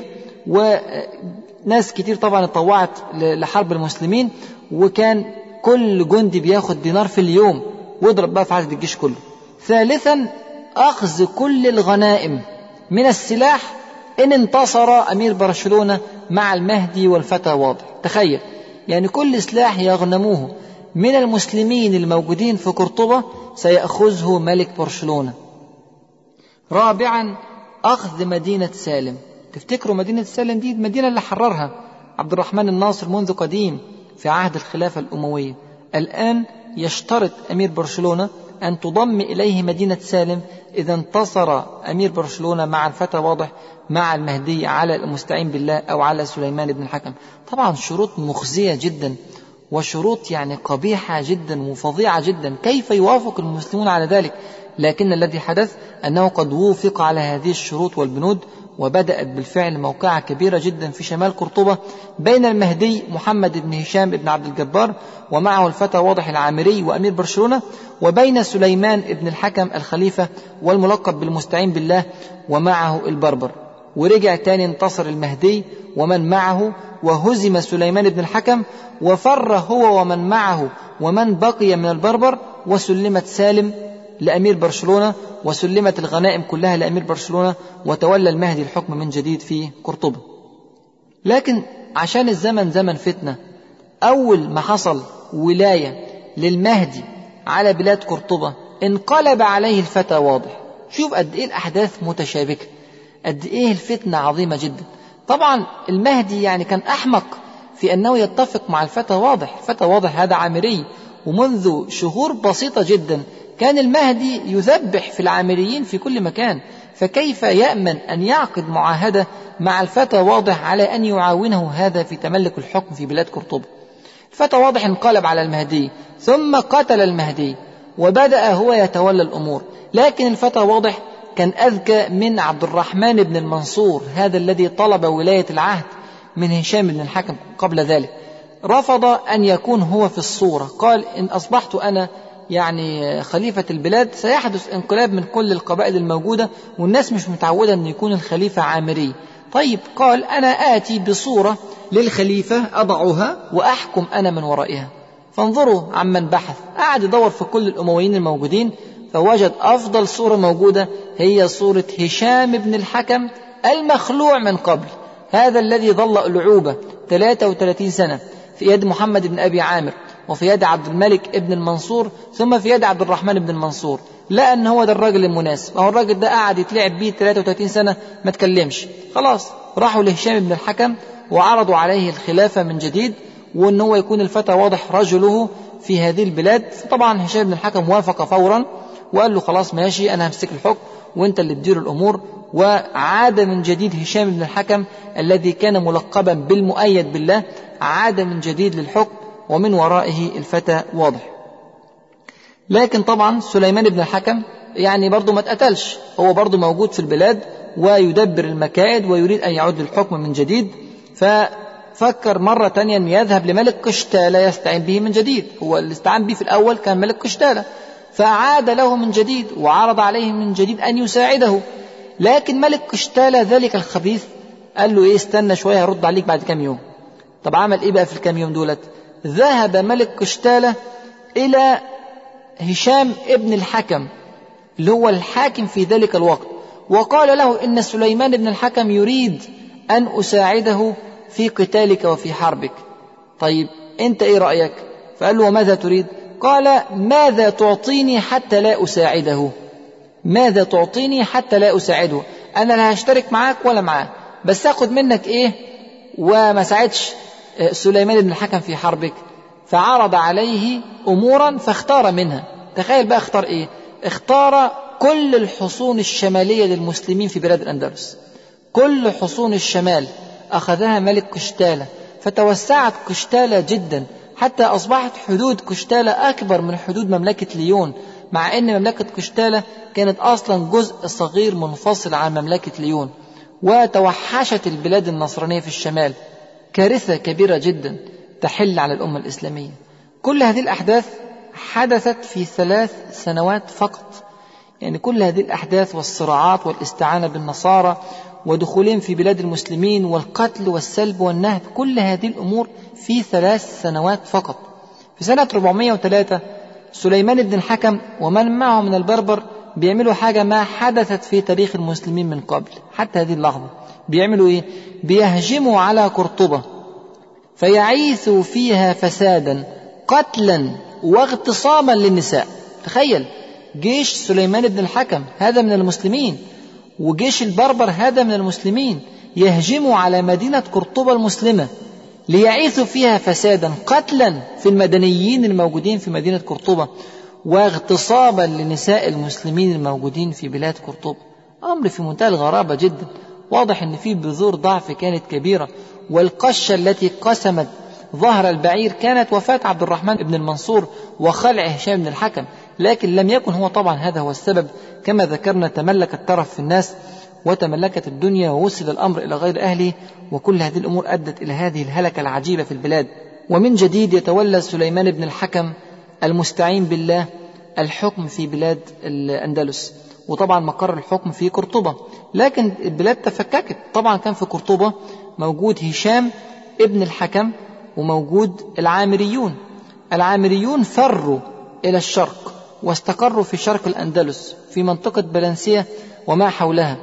وناس كتير طبعا اتطوعت لحرب المسلمين، وكان كل جندي بياخد دينار في اليوم، واضرب بقى في عدد الجيش كله. ثالثا أخذ كل الغنائم من السلاح إن انتصر أمير برشلونة مع المهدي والفتى واضح. تخيل يعني كل سلاح يغنموه من المسلمين الموجودين في قرطبة سيأخذه ملك برشلونة. رابعا أخذ مدينة سالم. تفتكروا مدينة سالم دي المدينة اللي حررها عبد الرحمن الناصر منذ قديم في عهد الخلافة الأموية. الآن يشترط أمير برشلونة أن تضم إليه مدينة سالم إذا انتصر أمير برشلونة مع الفتى واضح مع المهدي على المستعين بالله أو على سليمان بن الحكم. طبعا شروط مخزية جدا، وشروط يعني قبيحة جدا وفظيعة جدا، كيف يوافق المسلمون على ذلك؟ لكن الذي حدث أنه قد وافق على هذه الشروط والبنود، وبدأت بالفعل موقعة كبيرة جدا في شمال قرطبة بين المهدي محمد بن هشام بن عبد الجبار ومعه الفتى واضح العامري وأمير برشلونة، وبين سليمان بن الحكم الخليفة والملقب بالمستعين بالله ومعه البربر. ورجع تاني انتصر المهدي ومن معه، وهزم سليمان بن الحكم، وفر هو ومن معه ومن بقي من البربر، وسلمت سالم لأمير برشلونة، وسلمت الغنائم كلها لأمير برشلونة، وتولى المهدي الحكم من جديد في قرطبة. لكن عشان الزمن زمن فتنة، أول ما حصل ولاية للمهدي على بلاد قرطبة انقلب عليه الفتى واضح. شوف قد إيه الأحداث متشابكة، قد إيه الفتنة عظيمة جدا. طبعا المهدي يعني كان أحمق في أنه يتفق مع الفتى واضح. الفتى واضح هذا عامري، ومنذ شهور بسيطة جدا كان المهدي يذبح في العامريين في كل مكان، فكيف يأمن أن يعقد معاهدة مع الفتى واضح على أن يعاونه هذا في تملك الحكم في بلاد قرطبة؟ الفتى واضح انقلب على المهدي ثم قتل المهدي، وبدأ هو يتولى الأمور. لكن الفتى واضح كان أذكى من عبد الرحمن بن المنصور هذا الذي طلب ولاية العهد من هشام بن الحكم قبل ذلك. رفض أن يكون هو في الصورة، قال إن أصبحت أنا يعني خليفة البلاد سيحدث انقلاب من كل القبائل الموجودة، والناس مش متعودة أن يكون الخليفة عامري. طيب قال أنا آتي بصورة للخليفة أضعها وأحكم أنا من ورائها. فانظروا عمن بحث، قعد يدور في كل الأمويين الموجودين فوجد أفضل صورة موجودة هي صورة هشام بن الحكم المخلوع من قبل، هذا الذي ظل ألعوبة 33 سنة في يد محمد بن أبي عامر، وفي يد عبد الملك بن المنصور، ثم في يد عبد الرحمن بن المنصور. لأن هو ده الراجل المناسب، أو الراجل ده قاعد يتلعب بيه 33 سنة ما تكلمش، خلاص راحوا لهشام بن الحكم وعرضوا عليه الخلافة من جديد، وأن هو يكون الفتى واضح رجله في هذه البلاد. طبعا هشام بن الحكم وافق فورا وقال له خلاص ماشي، أنا همسك الحكم وأنت اللي تدير الأمور. وعاد من جديد هشام بن الحكم الذي كان ملقبا بالمؤيد بالله، عاد من جديد للحكم، ومن ورائه الفتى واضح. لكن طبعا سليمان بن الحكم يعني برضه ما اتقتلش، هو برضه موجود في البلاد ويدبر المكائد ويريد أن يعود للحكم من جديد. ففكر مرة تانية أن يذهب لملك قشتالة يستعين به من جديد، هو اللي استعان به في الأول كان ملك قشتالة، فعاد له من جديد وعرض عليه من جديد أن يساعده. لكن ملك قشتالة ذلك الخبيث قال له استنى شوية هرد عليك بعد كام يوم. طب عمل إيه بقى في الكام يوم دولت؟ ذهب ملك قشتالة إلى هشام ابن الحكم اللي هو الحاكم في ذلك الوقت، وقال له إن سليمان بن الحكم يريد أن أساعده في قتالك وفي حربك، طيب أنت إيه رأيك؟ فقال له وماذا تريد؟ قال ماذا تعطيني حتى لا أساعده؟ ماذا تعطيني حتى لا أساعده؟ أنا لا هشترك معاك ولا معاه، بس أخذ منك إيه وما ساعدش سليمان بن الحكم في حربك. فعرض عليه أمورا فاختار منها. تخيل بقى اختار إيه؟ اختار كل الحصون الشمالية للمسلمين في بلاد الأندلس، كل حصون الشمال أخذها ملك قشتالة، فتوسعت قشتالة جدا حتى أصبحت حدود قشتالة أكبر من حدود مملكة ليون، مع أن مملكة قشتالة كانت أصلا جزء صغير منفصل عن مملكة ليون. وتوحشت البلاد النصرانية في الشمال، كارثة كبيرة جدا تحل على الأمة الإسلامية. كل هذه الأحداث حدثت في 3 سنوات فقط، يعني كل هذه الأحداث والصراعات والاستعانة بالنصارى ودخولهم في بلاد المسلمين والقتل والسلب والنهب، كل هذه الأمور في 3 سنوات فقط. في سنة 403 سليمان بن الحكم ومن معه من البربر بيعملوا حاجة ما حدثت في تاريخ المسلمين من قبل حتى هذه اللحظة. بيعملوا إيه؟ بيهجموا على قرطبة فيعيثوا فيها فسادا قتلا واغتصابا للنساء. تخيل جيش سليمان بن الحكم هذا من المسلمين، وجيش البربر هذا من المسلمين، يهجموا على مدينة قرطبة المسلمة ليعيثوا فيها فسادا قتلا في المدنيين الموجودين في مدينة قرطبة، واغتصابا لنساء المسلمين الموجودين في بلاد قرطبة. أمر في منتهى الغرابة جدا. واضح أن فيه بذور ضعف كانت كبيرة، والقشة التي قسمت ظهر البعير كانت وفاة عبد الرحمن بن المنصور وخلع هشام بن الحكم، لكن لم يكن هو طبعا هذا هو السبب. كما ذكرنا تملك الترف في الناس وتملكت الدنيا ووصل الأمر إلى غير أهله، وكل هذه الأمور أدت إلى هذه الهلكة العجيبة في البلاد. ومن جديد يتولى سليمان بن الحكم المستعين بالله الحكم في بلاد الأندلس، وطبعا مقر الحكم في قرطبة، لكن البلاد تفككت. طبعا كان في قرطبة موجود هشام ابن الحكم وموجود العامريون. العامريون فروا إلى الشرق واستقروا في شرق الأندلس في منطقة بلنسية وما حولها،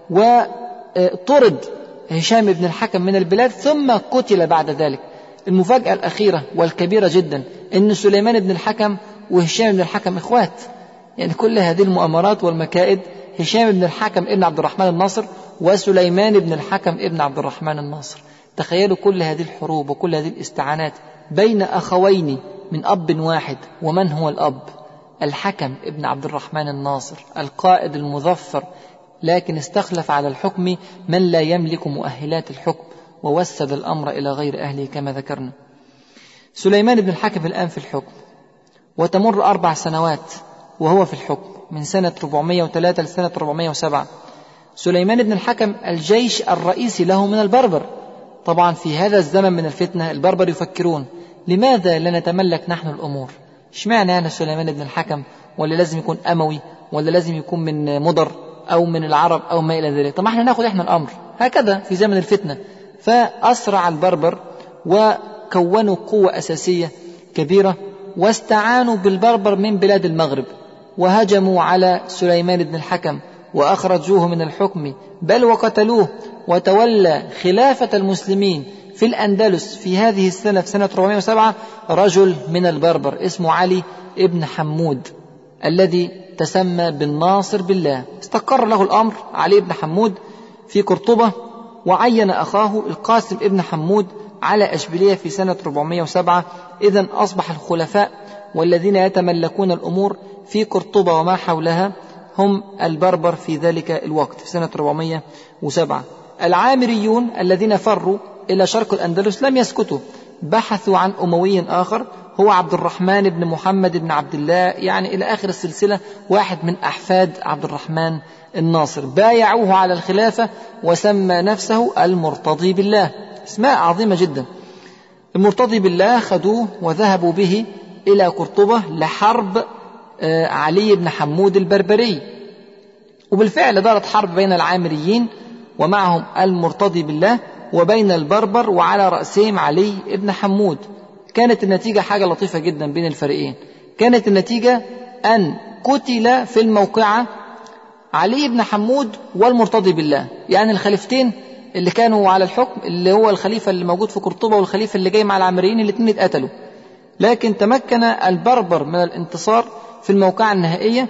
وطرد هشام ابن الحكم من البلاد ثم قتل بعد ذلك. المفاجأة الأخيرة والكبيرة جدا أن سليمان بن الحكم وهشام بن الحكم إخوات، يعني كل هذه المؤامرات والمكائد هشام بن الحكم ابن عبد الرحمن الناصر وسليمان بن الحكم ابن عبد الرحمن الناصر. تخيلوا كل هذه الحروب وكل هذه الاستعانات بين أخوين من أب واحد. ومن هو الأب؟ الحكم ابن عبد الرحمن الناصر القائد المظفر، لكن استخلف على الحكم من لا يملك مؤهلات الحكم ووسد الأمر إلى غير أهله كما ذكرنا. سليمان بن الحكم الآن في الحكم، وتمر 4 سنوات وهو في الحكم من سنة 403 لسنة 407. سليمان بن الحكم الجيش الرئيسي له من البربر. طبعا في هذا الزمن من الفتنة البربر يفكرون لماذا لا نتملك نحن الأمور؟ اشمعنى أنا سليمان بن الحكم؟ ولا لازم يكون أموي؟ ولا لازم يكون من مضر أو من العرب أو ما إلى ذلك؟ طب احنا ناخد احنا الأمر هكذا في زمن الفتنة. فأسرع البربر وكونوا قوة أساسية كبيرة واستعانوا بالبربر من بلاد المغرب، وهجموا على سليمان بن الحكم وأخرجوه من الحكم، بل وقتلوه، وتولى خلافة المسلمين في الأندلس في هذه السنة، في سنة 407، رجل من البربر اسمه علي بن حمود الذي تسمى بالناصر بالله. استقر له الأمر علي بن حمود في قرطبة، وعين أخاه القاسم بن حمود على أشبيلية في سنة 407. إذن أصبح الخلفاء والذين يتملكون الأمور في قرطبة وما حولها هم البربر في ذلك الوقت في سنة 407. العامريون الذين فروا إلى شرق الأندلس لم يسكتوا، بحثوا عن أموي آخر هو عبد الرحمن بن محمد بن عبد الله، يعني إلى آخر السلسلة، واحد من أحفاد عبد الرحمن الناصر. بايعوه على الخلافة وسمى نفسه المرتضي بالله، اسماء عظيمة جدا. المرتضي بالله خدوه وذهبوا به إلى قرطبة لحرب علي بن حمود البربري، وبالفعل دارت حرب بين العامريين ومعهم المرتضي بالله وبين البربر، وعلى رأسهم علي بن حمود. كانت النتيجة حاجة لطيفة جدا بين الفريقين. كانت النتيجة أن قتل في الموقعة علي بن حمود والمرتضي بالله، يعني الخليفتين اللي كانوا على الحكم، اللي هو الخليفة اللي موجود في قرطبة والخليفة اللي جاي مع العامريين، الاثنين اتقتلوا. لكن تمكن البربر من الانتصار في الموقعة النهائية،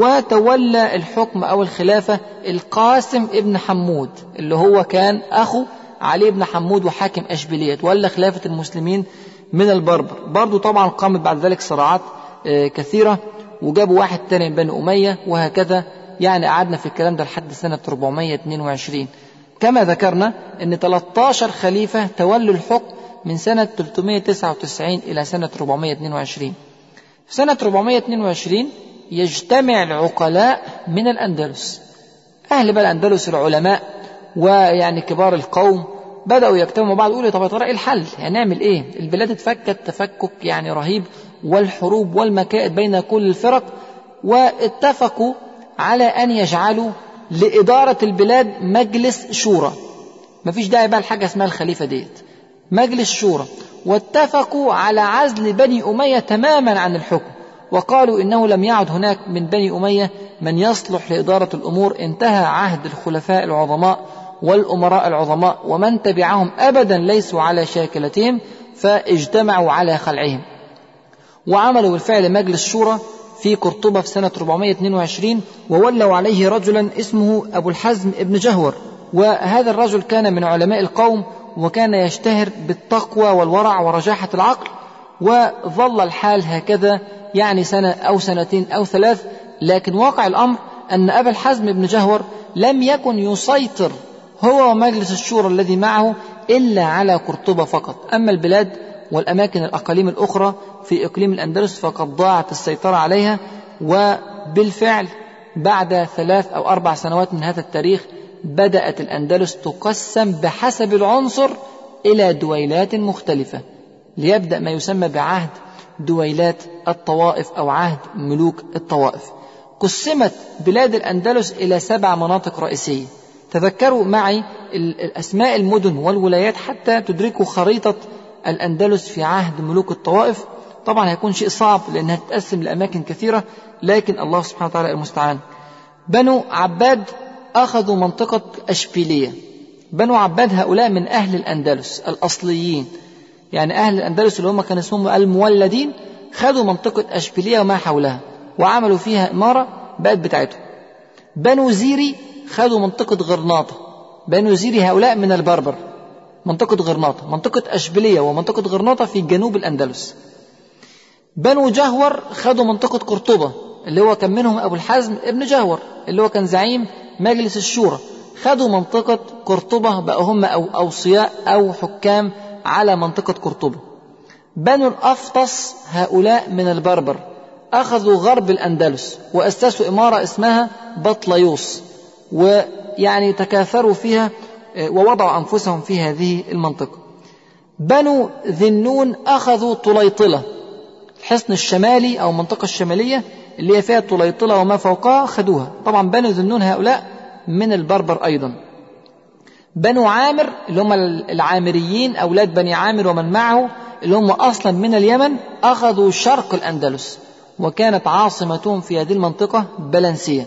وتولى الحكم أو الخلافة القاسم ابن حمود اللي هو كان أخو علي بن حمود وحاكم أشبيلية، تولى خلافة المسلمين من البربر. برضو طبعا قامت بعد ذلك صراعات كثيرة، وجابوا واحد تاني من بني أمية، وهكذا يعني قعدنا في الكلام ده لحد سنة 422. كما ذكرنا أن 13 خليفة تولوا الحكم من سنة 399 إلى سنة 422. في سنة 422 يجتمع العقلاء من الأندلس، أهل بقى الأندلس العلماء ويعني كبار القوم، بدأوا يجتمعوا بعض يقولوا طب يا ترى إيه الحل؟ يعني نعمل إيه؟ البلاد اتفكت تفكك يعني رهيب، والحروب والمكائد بين كل الفرق، واتفقوا على أن يجعلوا لإدارة البلاد مجلس شورى. مفيش داعي بقى الحاجة اسمها الخليفة ديت، مجلس شورى. واتفقوا على عزل بني أمية تماما عن الحكم، وقالوا إنه لم يعد هناك من بني أمية من يصلح لإدارة الأمور، انتهى عهد الخلفاء العظماء والأمراء العظماء، ومن تبعهم أبدا ليسوا على شاكلتهم، فاجتمعوا على خلعهم. وعملوا بالفعل مجلس شورى في قرطبة في سنة 422، وولوا عليه رجلا اسمه أبو الحزم ابن جهور. وهذا الرجل كان من علماء القوم، وكان يشتهر بالتقوى والورع ورجاحة العقل. وظل الحال هكذا يعني سنة أو سنتين أو ثلاث، لكن واقع الأمر أن أبا الحزم ابن جهور لم يكن يسيطر هو ومجلس الشورى الذي معه إلا على قرطبة فقط. أما البلاد والأماكن الأقاليم الأخرى في إقليم الأندلس فقد ضاعت السيطرة عليها. وبالفعل بعد 3 أو 4 سنوات من هذا التاريخ بدأت الأندلس تقسم بحسب العنصر إلى دويلات مختلفة، ليبدأ ما يسمى بعهد دويلات الطوائف أو عهد ملوك الطوائف. قسمت بلاد الأندلس إلى 7 مناطق رئيسية. تذكروا معي الأسماء المدن والولايات حتى تدركوا خريطة الأندلس في عهد ملوك الطوائف. طبعا هيكون شيء صعب لأنها تتقسم لأماكن كثيرة، لكن الله سبحانه وتعالى المستعان. بنو عباد أخذوا منطقة أشبيلية. بنو عباد هؤلاء من أهل الأندلس الأصليين، يعني أهل الأندلس اللي هم كانوا اسمهم المولدين، خذوا منطقة أشبيلية وما حولها وعملوا فيها إمارة بقت بتاعتهم. بنو زيري خذوا منطقة غرناطة. بنو زيري هؤلاء من البربر، منطقة غرناطة، منطقة أشبيلية ومنطقة غرناطة في جنوب الأندلس. بنو جهور خذوا منطقة قرطبة اللي هو كان منهم أبو الحزم ابن جهور اللي هو كان زعيم مجلس الشورى، خذوا منطقة قرطبة، بقوا هم أو أوصياء أو حكام على منطقة قرطبة. بنو الأفطس هؤلاء من البربر أخذوا غرب الأندلس وأسسوا إمارة اسمها بطليوس، ويعني تكاثروا فيها ووضعوا أنفسهم في هذه المنطقة. بنو ذنون أخذوا طليطلة، الحصن الشمالي أو المنطقة الشمالية اللي هي فيها طليطلة وما فوقها خدوها. طبعا بنو ذنون هؤلاء من البربر أيضا. بنو عامر اللي هم العامريين أولاد بني عامر ومن معه اللي هم أصلا من اليمن أخذوا شرق الأندلس، وكانت عاصمتهم في هذه المنطقة بلنسية.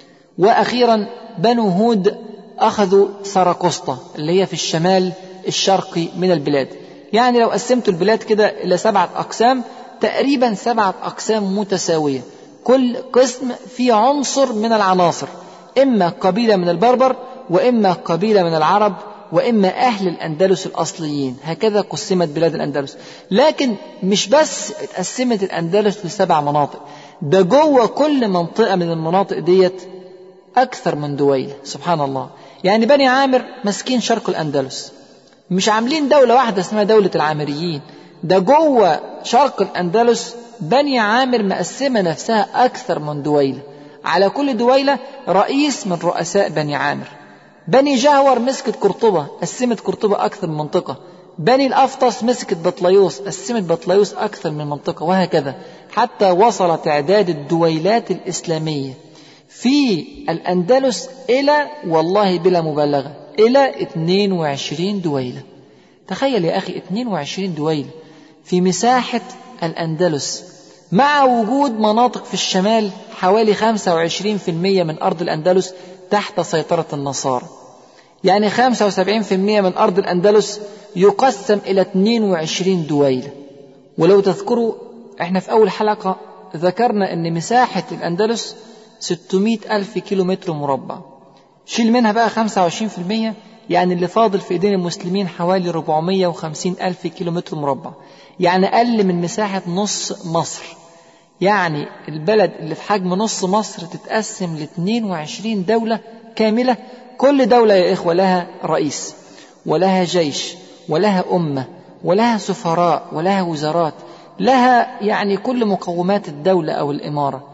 وأخيرا بنو هود أخذوا ساراقسطة اللي هي في الشمال الشرقي من البلاد. يعني لو قسمت البلاد كده إلى 7 أقسام، تقريبا 7 أقسام متساوية، كل قسم فيه عنصر من العناصر، إما قبيلة من البربر، وإما قبيلة من العرب، وإما أهل الأندلس الأصليين. هكذا قسمت بلاد الأندلس. لكن مش بس اتقسمت الأندلس ل7 مناطق، ده جوه كل منطقة من المناطق ديت أكثر من دويلة. سبحان الله. يعني بني عامر مسكين شرق الأندلس، مش عاملين دولة واحدة اسمها دولة العامريين، ده جوه شرق الأندلس بني عامر مقسمة نفسها أكثر من دويلة، على كل دويلة رئيس من رؤساء بني عامر. بني جهور مسكت قرطبة، قسمت قرطبة أكثر من منطقة. بني الأفطس مسكت بطليوس، قسمت بطليوس أكثر من منطقة، وهكذا حتى وصل تعداد الدويلات الإسلامية في الأندلس إلى، والله بلا مبالغة، إلى 22 دويلة. تخيل يا أخي 22 دويلة في مساحة الأندلس، مع وجود مناطق في الشمال حوالي 25% من أرض الأندلس تحت سيطرة النصارى. يعني 75% من أرض الأندلس يقسم إلى 22 دويلة. ولو تذكروا احنا في أول حلقة ذكرنا أن مساحة الأندلس 600 ألف كيلومتر مربع، شيل منها بقى 25%، يعني اللي فاضل في ايدين المسلمين حوالي 450 ألف كيلومتر مربع، يعني أقل من مساحة نص مصر. يعني البلد اللي في حجم نص مصر تتقسم ل 22 دولة كاملة، كل دولة يا إخوة لها رئيس ولها جيش ولها أمة ولها سفراء ولها وزارات، لها يعني كل مقومات الدولة أو الإمارة.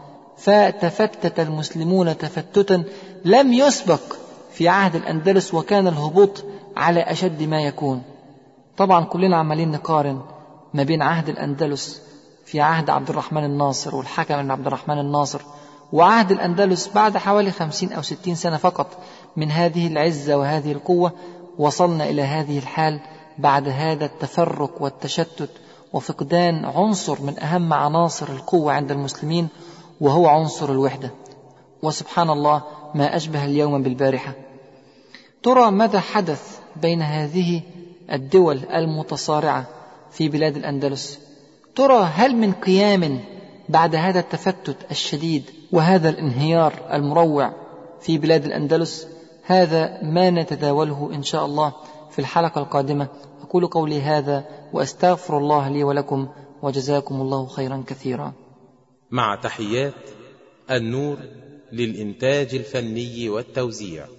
فتفتت المسلمون تفتتا لم يسبق في عهد الأندلس، وكان الهبوط على أشد ما يكون. طبعا كلنا عمالين نقارن ما بين عهد الأندلس في عهد عبد الرحمن الناصر والحكم بن عبد الرحمن الناصر، وعهد الأندلس بعد حوالي 50 أو 60 سنة فقط من هذه العزة وهذه القوة. وصلنا إلى هذه الحال بعد هذا التفرق والتشتت وفقدان عنصر من أهم عناصر القوة عند المسلمين، وهو عنصر الوحدة. وسبحان الله ما أشبه اليوم بالبارحة. ترى ماذا حدث بين هذه الدول المتصارعة في بلاد الأندلس؟ ترى هل من قيام بعد هذا التفتت الشديد وهذا الانهيار المروع في بلاد الأندلس؟ هذا ما نتداوله إن شاء الله في الحلقة القادمة. أقول قولي هذا وأستغفر الله لي ولكم، وجزاكم الله خيرا كثيرا. مع تحيات النور للإنتاج الفني والتوزيع.